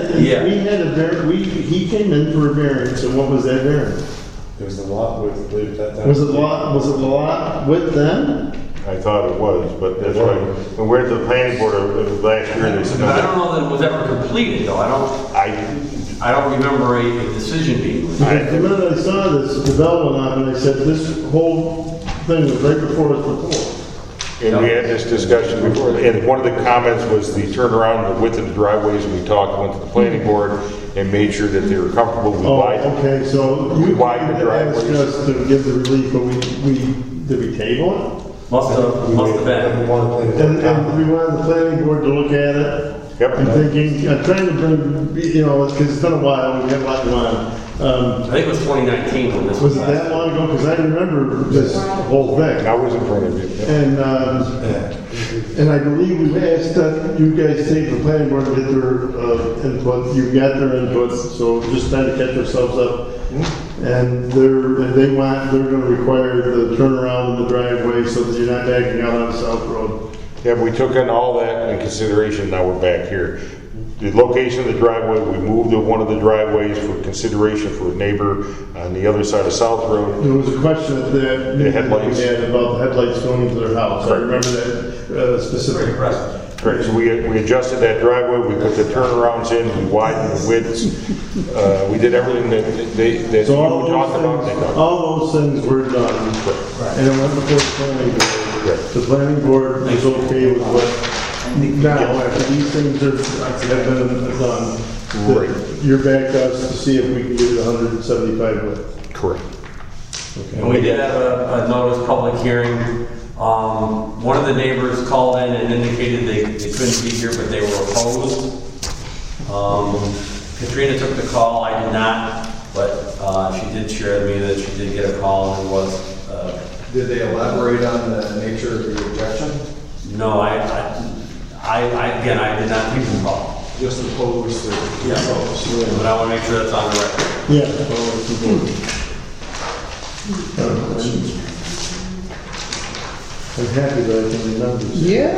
He came in for a variance, and what was that variance? It was the lot width, I believe, at that time. Was it the lot width then? I thought it was, but that's right. When we're at the planning board last year, they said. But I don't know that it was ever completed, though. I don't remember a decision being made. The minute I saw this development on it, I said, this whole thing was right before us before. And we had this discussion before, and one of the comments was the turnaround, the width of the driveways, and we went to the planning board and made sure that they were comfortable. Okay, so we you widened the driveways. asked us to give the relief, but did we table it? Must have been. And we wanted the planning board to look at it. Yep. I'm thinking, I'm trying to bring, you know, because it's been a while, we have a lot going on. I think it was 2019 when this Was it that long ago? Because I remember this whole thing. I was in front of you. And I believe we asked that you guys take the planning board to get their input. You got their input, so just trying to catch ourselves up. And they're going to require the turnaround in the driveway so that you're not backing out on South Road. Yeah, we took in all that in consideration, now we're back here. The location of the driveway, we moved one of the driveways for consideration for a neighbor on the other side of South Road. There was a question that The headlights. we had about the headlights going into their house. I remember that specific. Correct, so we adjusted that driveway, we put the turnarounds in, we widened the widths. We did everything that you So talked about. all those things were done. And it went before the planning board. The planning board was okay with what, now, after these things have been done, you're back to us to see if we can get 175 width. Correct. And we did have a notice public hearing. One of the neighbors called in and indicated they couldn't be here, but they were opposed. Katrina took the call, I did not, but she did share with me that she did get a call and was... Did they elaborate on the nature of the objection? No, I did not take the call. Just opposed to... Yeah, but I want to make sure that's on the record. Yeah. I'm happy that I can remember. Yeah.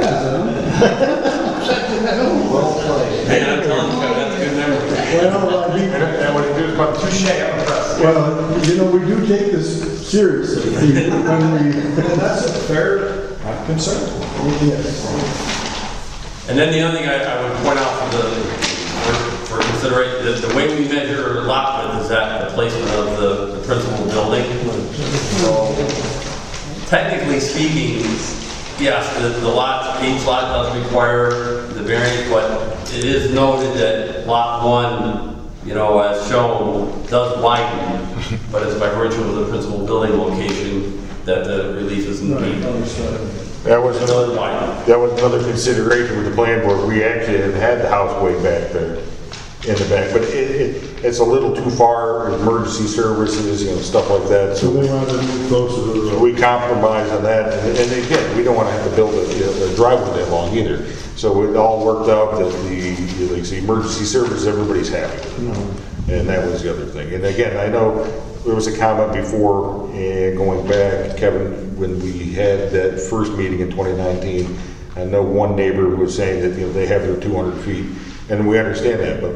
Well played. Hey, I'm telling you, that's a good memory. And what it did is about Well, you know, we do take this seriously. And that's a fair concern. Yes. And then the other thing I would point out for consideration, the way we measure lot width is at the placement of the principal building. So technically speaking, yes, each lot does require the variance, but it is noted that lot 1, you know, as shown, does widen, but it's by virtue of the principal building location. that the relief isn't needed. That was another consideration with the plan board. We actually had the house way back there in the back, but it's a little too far, emergency services, stuff like that. So they wanted to move closer to the So road. we compromise on that, and again, we don't want to have to build a driveway that long either. So it all worked out that the emergency services, everybody's happy with it. And that was the other thing. And again, I know there was a comment before, and going back, Kevin, when we had that first meeting in 2019, I know one neighbor was saying that, they have their 200 feet, and we understand that, but,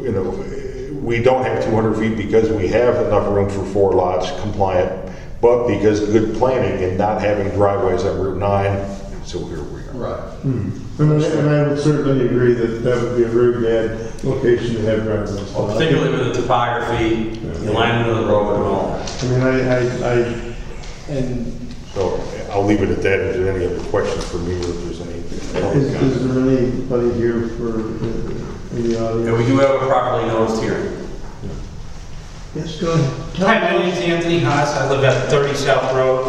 we don't have 200 feet because we have enough room for 4 lots compliant, but because of good planning and not having driveways on Route 9, so here we are. Right. And I would certainly agree that that would be a very bad location to have driveways. Particularly with the topography, the alignment of the road and all that. I mean, And So I'll leave it at that. Is there any other questions for me, or if there's any? is there anybody here for, in the audience? And we do have a properly noticed hearing. Yes, go ahead. Hi, my name's Anthony Haas. I live at 30 South Road.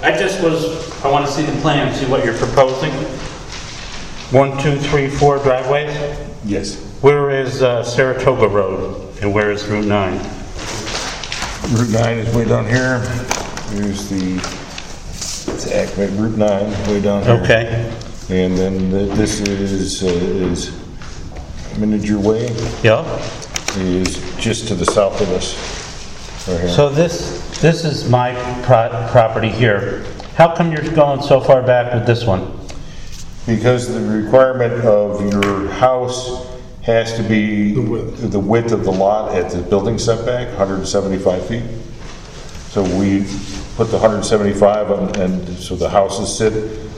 I want to see the plan, see what you're proposing. 1, 2, 3, 4 driveways. Yes. Where is Saratoga Road and where is Route 9? Route 9 is way down here. Here's it's Acme, Route 9, way down here. Okay. And then this is Miniature Way, Yeah. is just to the south of us, right here. So this is my property here. How come you're going so far back with this one? Because the requirement of your house has to be the width of the lot at the building setback, 175 feet. So we put the 175 on, and so the houses sit,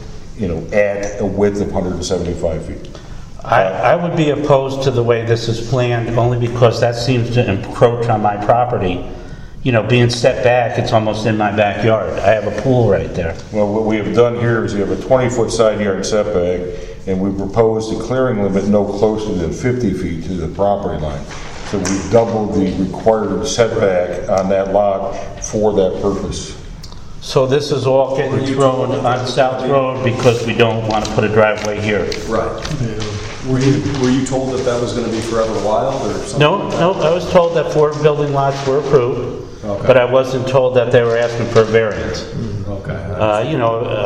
at a width of 175 feet. I would be opposed to the way this is planned only because that seems to encroach on my property. Being set back, it's almost in my backyard. I have a pool right there. Well, what we have done here is we have a 20-foot side yard setback, and we proposed a clearing limit no closer than 50 feet to the property line. So we doubled the required setback on that lot for that purpose. So this is all getting thrown on South Road because we don't want to put a driveway here? Right. Were you told that that was going to be forever wild or something? No, I was told that 4 building lots were approved, Okay. but I wasn't told that they were asking for a variance. Okay.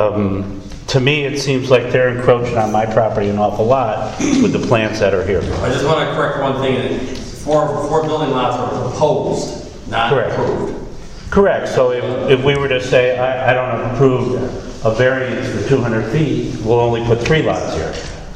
To me, it seems like they're encroaching on my property an awful lot with the plants that are here. I just want to correct one thing. 4 building lots are proposed, not Correct. approved. Correct, so if we were to say, I don't approve a variance for 200 feet, we'll only put 3 lots here.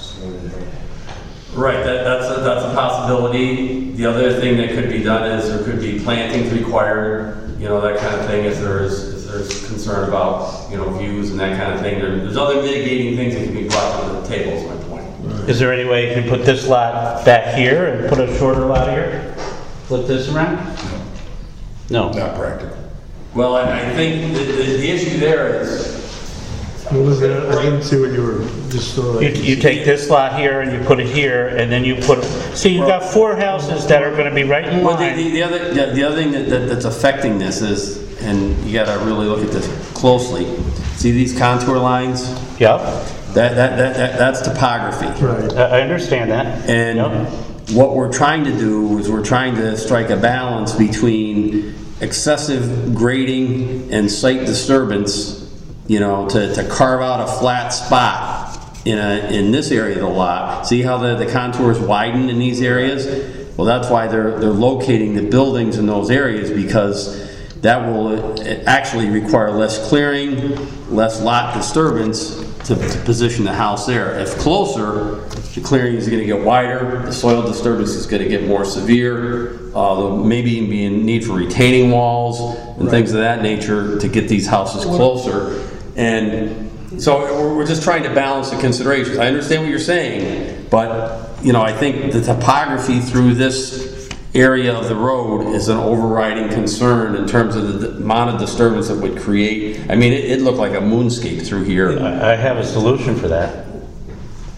Right, that's a possibility. The other thing that could be done is there could be plantings required, that kind of thing, if there's concern about, views and that kind of thing. There's other mitigating things that can be brought to the table, is my point. Is there any way you can put this lot back here and put a shorter lot here? Flip this around? No. Not practical. Well, I think the issue there is, What was that? I didn't see what you were just. You take this lot here and you put it here, and then you put, see, you've got 4 houses that are gonna be right in well, line. the other thing that's affecting this is, and you gotta really look at this closely, see these contour lines? Yep, That's topography. Right. I understand that. And Yep. what we're trying to do is we're trying to strike a balance between excessive grading and site disturbance, to carve out a flat spot in this area of the lot. See how the contours widen in these areas? Well, that's why they're locating the buildings in those areas, because that will actually require less clearing, less lot disturbance to position the house there. If closer, the clearing is going to get wider, the soil disturbance is going to get more severe, there'll maybe even be a need for retaining walls and things of that nature to get these houses closer. And so we're just trying to balance the considerations. I understand what you're saying, but I think the topography through this area of the road is an overriding concern in terms of the amount of disturbance it would create. I mean, it looked like a moonscape through here. I have a solution for that.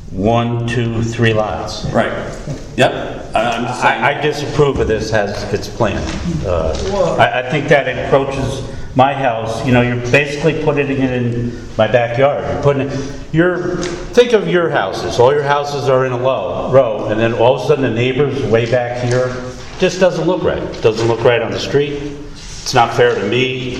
1, 2, 3 lots. Right. Yep. I'm just saying. I disapprove of this as it's planned. I think that encroaches my house. You know, you're basically putting it in my backyard. Think of your houses. All your houses are in a row, and then all of a sudden the neighbors way back here. Just doesn't look right. Doesn't look right on the street. It's not fair to me.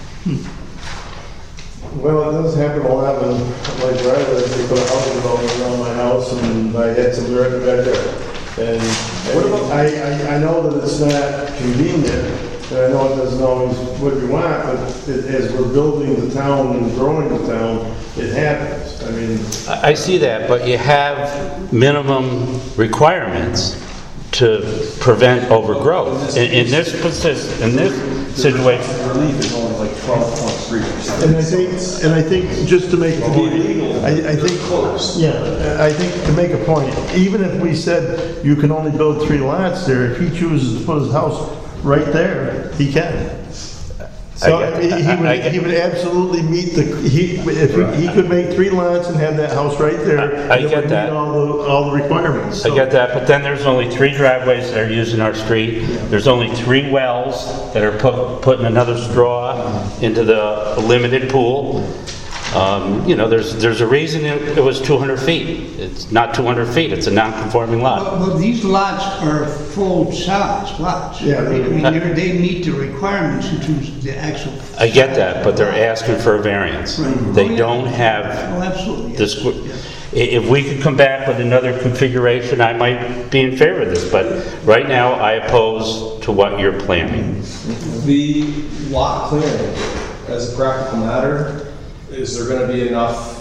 Well, it does happen a lot when my driveway, they put a house development around my house and I had some right back there. And I know that it's not convenient, and I know it doesn't always what you want, but as we're building the town and growing the town, it happens. I mean... I see that, but you have minimum requirements to prevent overgrowth. In this situation... Relief is only like 12.3%. And I think just to make a point, I think to make a point, even if we said you can only build 3 lots there, if he chooses to put his house right there, he can. So he would absolutely meet if he could make 3 lots and have that house right there. I get that. It would meet all the requirements. I get that, but then there's only 3 driveways that are using our street. There's only 3 wells that are putting another straw into the limited pool. You know, there's a reason it was 200 feet. It's not 200 feet, it's a non-conforming lot. Well, these lots are full-size lots. Yeah. I mean, they meet the requirements in terms of the actual... I get that, but they're asking for a variance. Right. They don't have Oh, absolutely. this. If we could come back with another configuration, I might be in favor of this, but right now I oppose to what you're planning. The lot clearing, as a practical matter, is there going to be enough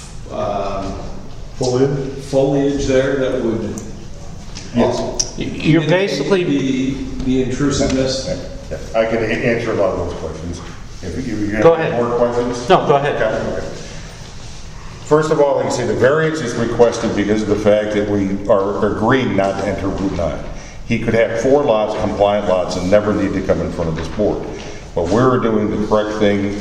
foliage there that would You're basically the intrusiveness? I can answer a lot of those questions. If you have Go ahead. more questions? No, go ahead. Okay. First of all, like I say, the variance is requested because of the fact that we are agreeing not to enter Route 9. He could have 4 lots, compliant lots, and never need to come in front of this board. But we're doing the correct thing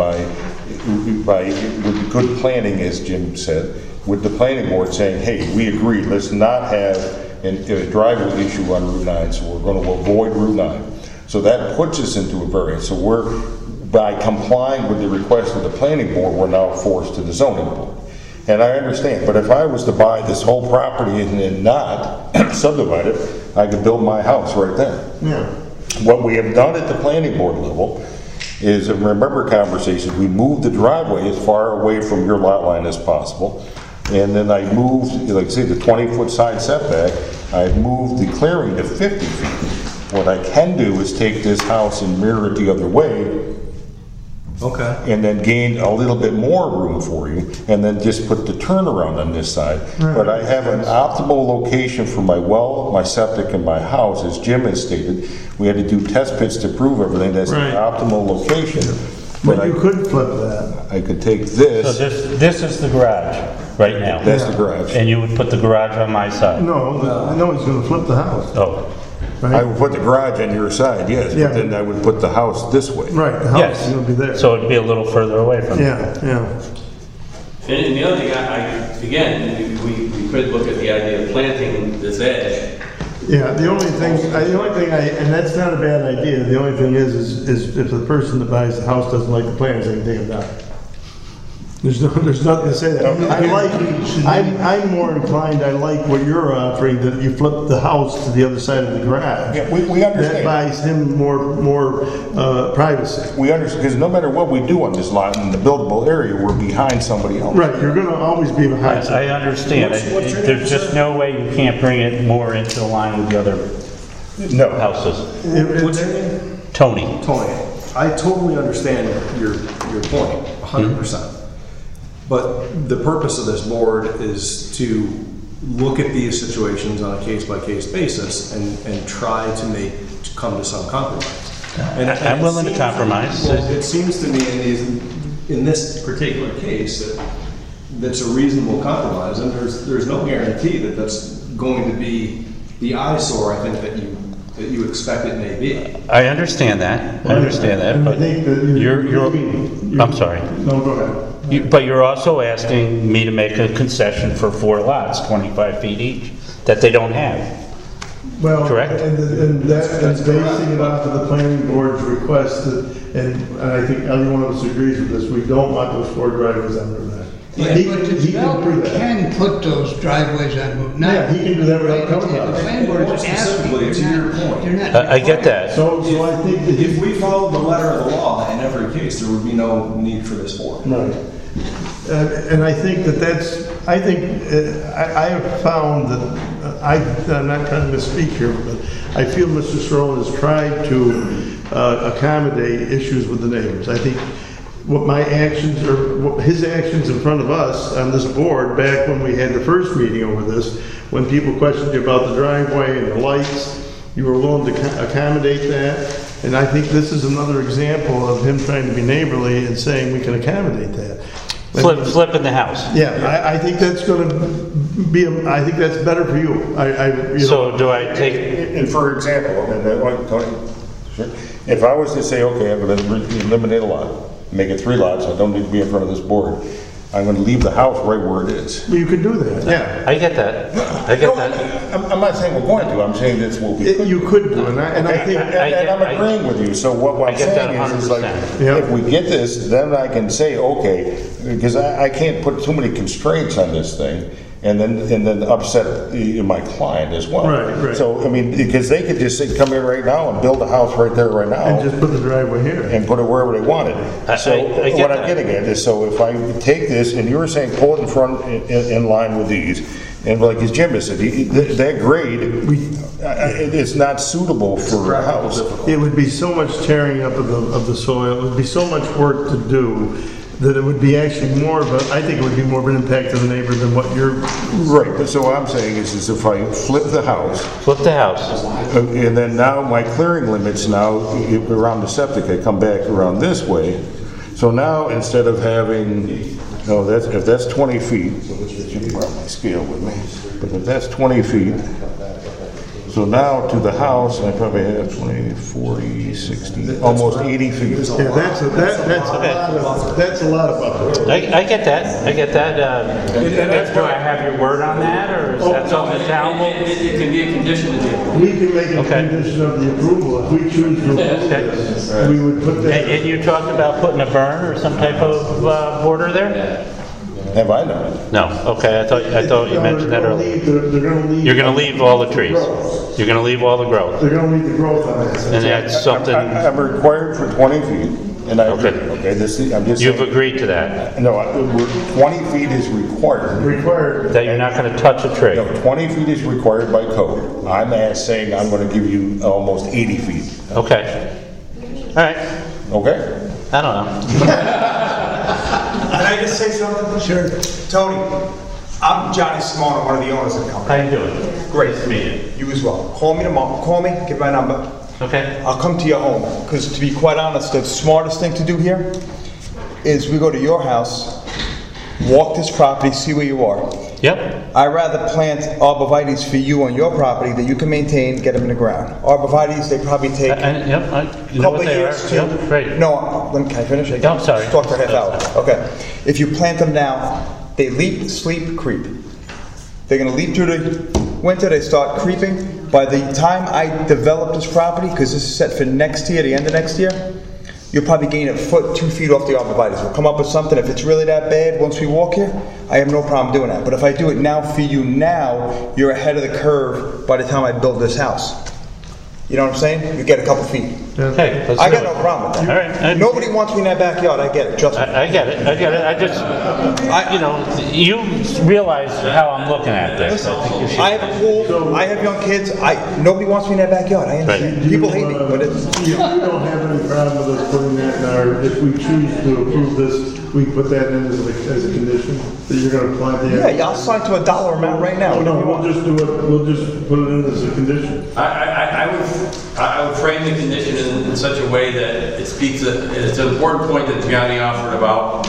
with good planning, as Jim said, with the planning board saying, hey, we agree, let's not have a driveway issue on Route 9, so we're going to avoid Route 9. So that puts us into a variance. So by complying with the request of the planning board, we're now forced to the zoning board. And I understand, but if I was to buy this whole property and then not subdivide it, I could build my house right there. Yeah. What we have done at the planning board level is, remember conversations, we moved the driveway as far away from your lot line as possible. And then I moved, like say, the 20-foot side setback, I moved the clearing to 50 feet. What I can do is take this house and mirror it the other way. Okay. And then gain a little bit more room for you, and then just put the turnaround on this side. But I have an optimal location for my well, my septic, and my house. As Jim has stated, we had to do test pits to prove everything. That's the optimal location. But you could flip that. I could take So this. this is the garage right now. That's the garage. And you would put the garage on my side. No, he's going to flip the house. Oh, I would put the garage on your side, yes, Yeah. but then I would put the house this way. Right, the house yes. is going to be there. So it'd be a little further away from. Yeah. And the other thing, again, we could look at the idea of planting this edge. Yeah, the only thing, and that's not a bad idea, the only thing is if the person that buys the house doesn't like the plans, they can take them down. There's nothing to say that. I'm more inclined, I like what you're offering, that you flip the house to the other side of the garage. Yeah, we understand. That buys him more privacy. We understand, because no matter what we do on this lot, in the buildable area, we're behind somebody else. Right, you're gonna always be behind somebody. I understand. There's just no way you can't bring it more into line with the other houses. What's your name? Tony. Tony, I totally understand your point, 100%. But the purpose of this board is to look at these situations on a case-by-case basis and try to come to some compromise. And I'm willing to compromise. Well, it seems to me in this particular case that's a reasonable compromise, and there's no guarantee that that's going to be the eyesore, I think, that you expect it may be. I understand that. I understand that, but I'm sorry. No, go ahead. But you're also asking me to make a concession for 4 lots, 25 feet each, that they don't have. Well, Correct. and that's basing it off of the planning board's request, and I think every one of us agrees with this, we don't want those 4 driveways on Route 9. But He the can do developer that. can put those driveways on Route 9. Yeah, he can do that without coming to us. The planning board is asking, More specifically, to your point. they're not. I get that. So I think that If we followed the letter of the law in every case, there would be no need for this board. Right. And I think I have found that, I'm not trying to misspeak here, but I feel Mr. Cerrone has tried to accommodate issues with the neighbors. I think what my actions, or what his actions in front of us on this board, back when we had the first meeting over this, when people questioned you about the driveway and the lights, you were willing to accommodate that. And I think this is another example of him trying to be neighborly and saying we can accommodate that. Flipping the house. Yeah, I think that's going to be, I think that's better for you. You So know, do I take, And for example, Tony, sure. If I was to say, okay, I'm going to eliminate a lot, make it 3 lots, I don't need to be in front of this board, I'm going to leave the house right where it is. you could do that, yeah. I get that. I get that. I'm not saying we're going to, I'm saying that's what we could do. You could do, and I think, And I'm agreeing with you, so what I I'm get that saying is like, 100%. Yeah. if we get this, then I can say, okay, because I can't put too many constraints on this thing, and then upset my client as well. Right. So, I mean, because they could just say, come here right now and build a house right there right now. and just put the driveway here. And put it wherever they wanted. So I get what I'm that. getting at is, so if I take this, and you were saying pull it in front, in line with these, and like as Jim has said, that grade, it's not suitable for a house. It would be so much tearing up of the soil, it would be so much work to do, that it would be actually more of a, I think it would be more of an impact to the neighbor than what you're. Right, but so what I'm saying is if I flip the house, and then now my clearing limits now, around the septic, I come back around this way. So now, instead of having, if that's 20 feet, I should brought my scale with me, but if that's 20 feet, so now to the house, I probably have 20, 40, 60, almost 80 feet. Yeah, that's a lot of buffer. I get that. Do I have your word on that, or is that something the town will? It can be a condition of the approval. We can make a Okay. condition of the approval, if we choose to approve this, we would put that. And you talked about putting a burn or some type of border there? Have I not? No, okay, I thought you mentioned that earlier. They're gonna leave. You're gonna leave all the trees. growth. You're gonna leave all the growth. They're gonna leave the growth on that. And that's something, I'm required for 20 feet, and I agree. Okay. Okay, I'm just you've saying. agreed to that, No, 20 feet is required. Required. that you're not gonna touch a tree. No, 20 feet is required by code. I'm saying I'm going to give you almost 80 feet. Okay. All right, Okay? I don't know. Can I just say something? Sure. Tony, I'm Johnny Simone, one of the owners of the company. How you doing? Great. Nice to meet you. You as well. Call me tomorrow. Call me, get my number. Okay. I'll come to your home. Because to be quite honest, the smartest thing to do here is we go to your house, walk this property, see where you are. Yep. I'd rather plant arborvitaes for you on your property that you can maintain, get them in the ground. Arborvitaes, they probably take Yep, you know couple what of they are. years to. Yep, right. No, can I finish? No, I'm sorry. Talk for a half hour. Okay. If you plant them now, they leap, sleep, creep. They're gonna leap through the winter, they start creeping. By the time I develop this property, because this is set for next year, the end of next year, you'll probably gain a foot, 2 feet off the arborvitaes. We'll come up with something. If it's really that bad, once we walk here, I have no problem doing that. But if I do it now for you now, you're ahead of the curve by the time I build this house. You know what I'm saying? You get a couple feet. Okay. let's I do got no it. problem with that. All right. Nobody wants me in that backyard. I get it. Trust me. I get it. I just, you realize how I'm looking at this. Listen, I think you should- I have a pool. I have young kids. Nobody wants me in that backyard. I understand. Do you, People hate me, but it's. You don't have any problem with us putting that in our, if we choose to approve this, we put that in as a condition, that you're gonna plant the. Yeah, I'll sign to a dollar amount right now. No, we'll just do it, we'll just put it in as a condition. I would frame the condition in such a way that it speaks, it's an important point that Gianni offered about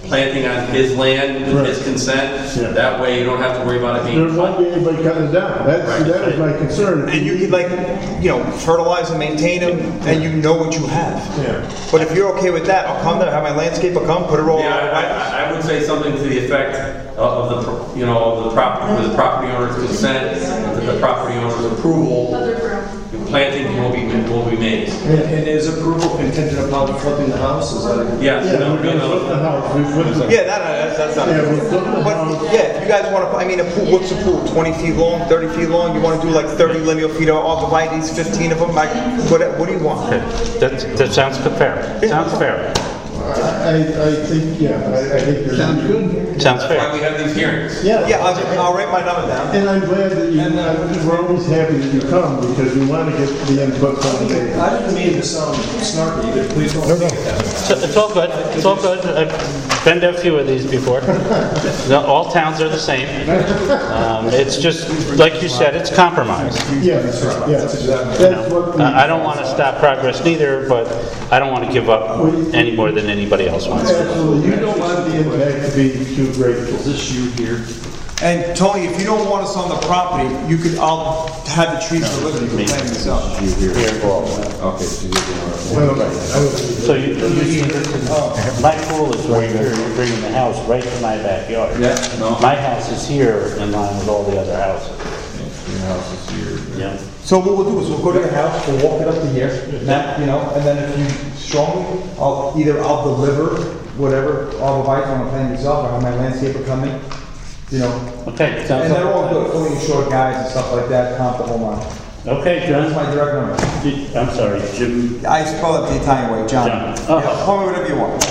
planting on his land with his consent. Yeah. That way you don't have to worry about it There being won't cut. be anybody cutting it down. That was my concern. And you could like, fertilize and maintain them, and you know what you have. Yeah. But if you're okay with that, I'll come there, have my landscaper come, put it all. Yeah, I would say something to the effect of the, of the property, with the property owner's consent, with the property owner's approval, planting will be made. And is approval contingent upon flipping the house? Is that? Yes. Yeah, we're gonna flip the house. We flipped the- Yeah, that's not. Yeah, we flipped the But, house. yeah, if you guys wanna, a pool, what's a pool, 20 feet long, 30 feet long? You wanna do like 30 linear feet of arborvitae's, 15 of them, like, what do you want? That sounds fair. Sounds fair. I think, I think there's. Sounds good. Sounds That's why fair. we have these hearings. Yeah. Yeah, I'll write my number down. And I'm glad that we're always happy that you come because we want to get the input from the neighbors. I didn't mean to sound snarky, but please don't take it that way. It's all good. It's all good. I've been to a few of these before. All towns are the same. It's just, like you said, it's compromise. Yes, that's what we. I don't want to stop progress neither, but I don't want to give up any more than anybody else wants to. Absolutely, you don't want the impact to be too great. Is this you here? And Tony, if you don't want us on the property, I'll have the trees delivered, you can plant this up. You here? Okay, so you're going So my pool is right here, you're bringing the house right to my backyard. Yeah, no. My house is here in line with all the other houses. Your house is here. Yeah. So what we'll do is we'll go to your house, we'll walk it up to here, and then if you strongly, I'll deliver whatever, all the bikes on the plan yourself, or have my landscaper come in, Okay, And sounds they're all like, good, fully insured guys and stuff like that, comp the whole line. okay, That's John. my direct number. I'm sorry, Jim. I spell it the Italian way, John. John. Yeah, call me whatever you want.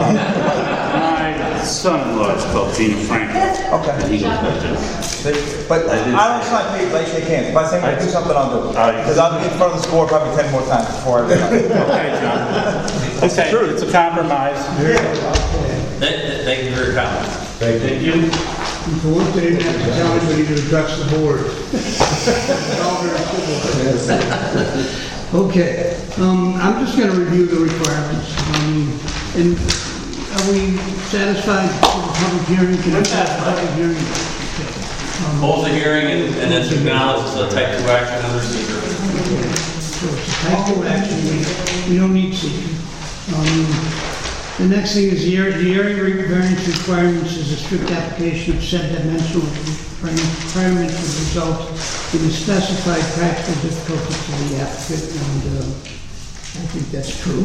My son-in-law is called Gene Franklin. Okay. And he goes by Jim. But I don't sign papers, I shake hands. If I say I'm gonna do something, I'll do it. Because I'll be in front of this board probably 10 more times before I leave. Okay, John. Okay, it's a compromise. Thank you for your comments. Thank you. For one thing, they didn't have to tell anybody to address the board. It's all very civil. Okay, I'm just gonna review the requirements. And are we satisfied with the public hearing? Can we satisfy the public hearing? Okay. Hold the hearing and then acknowledge it's a type 2 action under seeker. So it's a type 2 action, we don't need seeking. The next thing is the area variance requirements is a strict application of said dimensional requirement would result in a specified practical difficulty to the applicant, and I think that's true.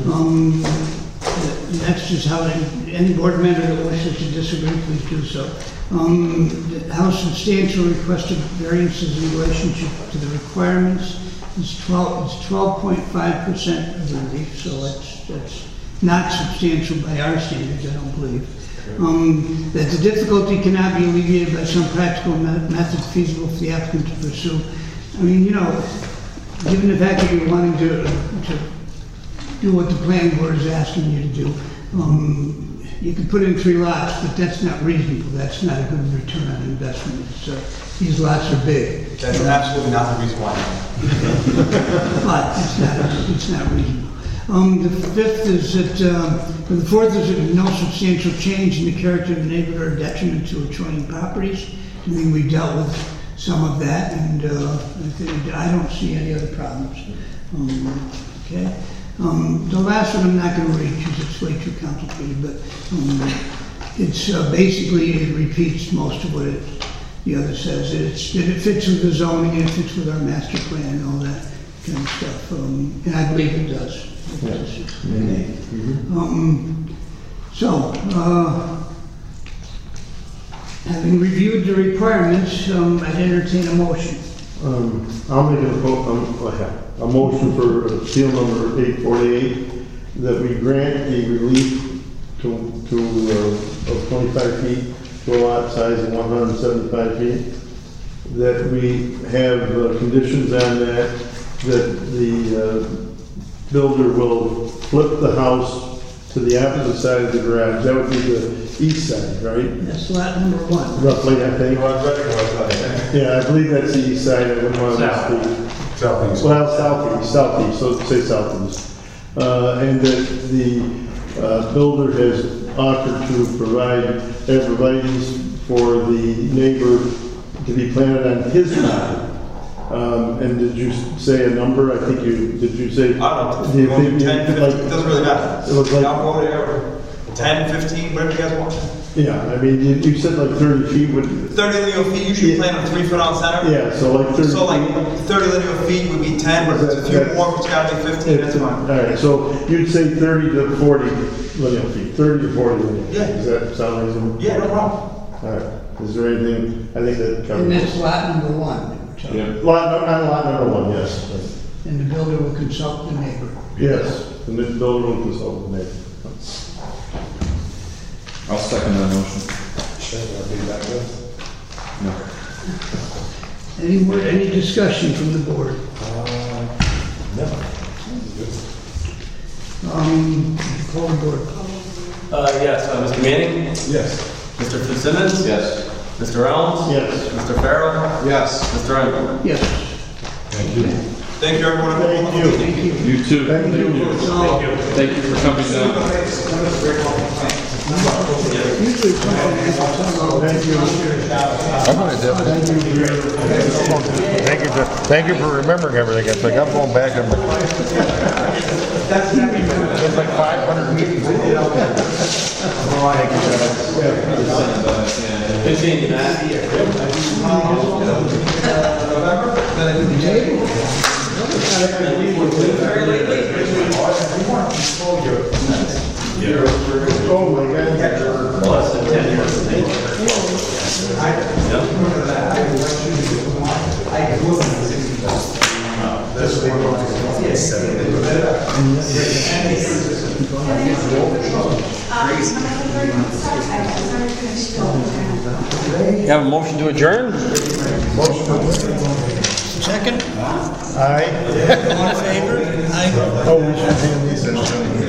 Next is how any board member that wishes to disagree, please do so. How substantial requested variances in relationship to the requirements is 12.5% of the relief, so that's not substantial by our standards, I don't believe. That the difficulty cannot be alleviated by some practical method feasible for the applicant to pursue. I mean, given the fact that you're wanting to do what the planning board is asking you to do, you can put in 3 lots, but that's not reasonable. That's not a good return on investment. These lots are big. That's absolutely not the reason why. But it's not reasonable. The fifth is that, the fourth is that no substantial change in the character of the neighborhood or detriment to adjoining properties. I mean, we dealt with some of that, and I don't see any other problems. Okay. The last one I'm not going to read because it's way too complicated, but it's basically, it repeats most of what the other says. That it fits with the zoning, and it fits with our master plan and all that kind of stuff. And I believe it does. Having reviewed the requirements, I'd entertain a motion. I'll make a motion for appeal number 848, that we grant the relief of 25 feet to a lot size of 175 feet, that we have conditions on that the builder will flip the house to the opposite side of the garage. That would be the east side, right? That's lot number 1. Roughly, I think. Yeah, I believe that's the east side. I wouldn't want to misspeak. Southeast. Well, southeast, so say southeast. And that builder has offered to provide arborvitae's for the neighbor to be planted on his property. And did you say a number? I think did you say? I don't know. Do you think 10, 15, it doesn't really matter. It was like- I'll go there, 10, 15, whatever you guys want. Yeah, I mean, you said like 30 feet would, 30 linear feet, usually plant them 3 foot on center. yeah, so like 30 So like feet. 30 linear feet would be 10, but if it's a few more, if it's gotta be 15, that's All fine. right, so you'd say 30 to 40 linear feet, 30 to 40 linear feet. Yeah. Does that sound reasonable? Yeah, no problem. All right, is there anything, I think that And covers. that's lot number one. So- Lot number one, yes. And the builder will consult the neighbor. Yes, and this builder will consult the neighbor. I'll second that motion. No. Any discussion from the board? Call the board. Yes, Mr. Manning? Yes. Mr. Fitzsimmons? Yes. Mr. Elms? Yes. Mr. Farrell? Yes. Mr. Engel? Yes. Thank you, everyone. Thank you. You too. Thank you. Thank you for coming down. Usually something. Thank you. Thank you for remembering everything. It's like I'm going back and. It's like 500 meetings. Continue, Matt. Oh, my God. Less than 10 years. You have a motion to adjourn? Second? Aye. All in favor? Aye. Oh, we should hand these in.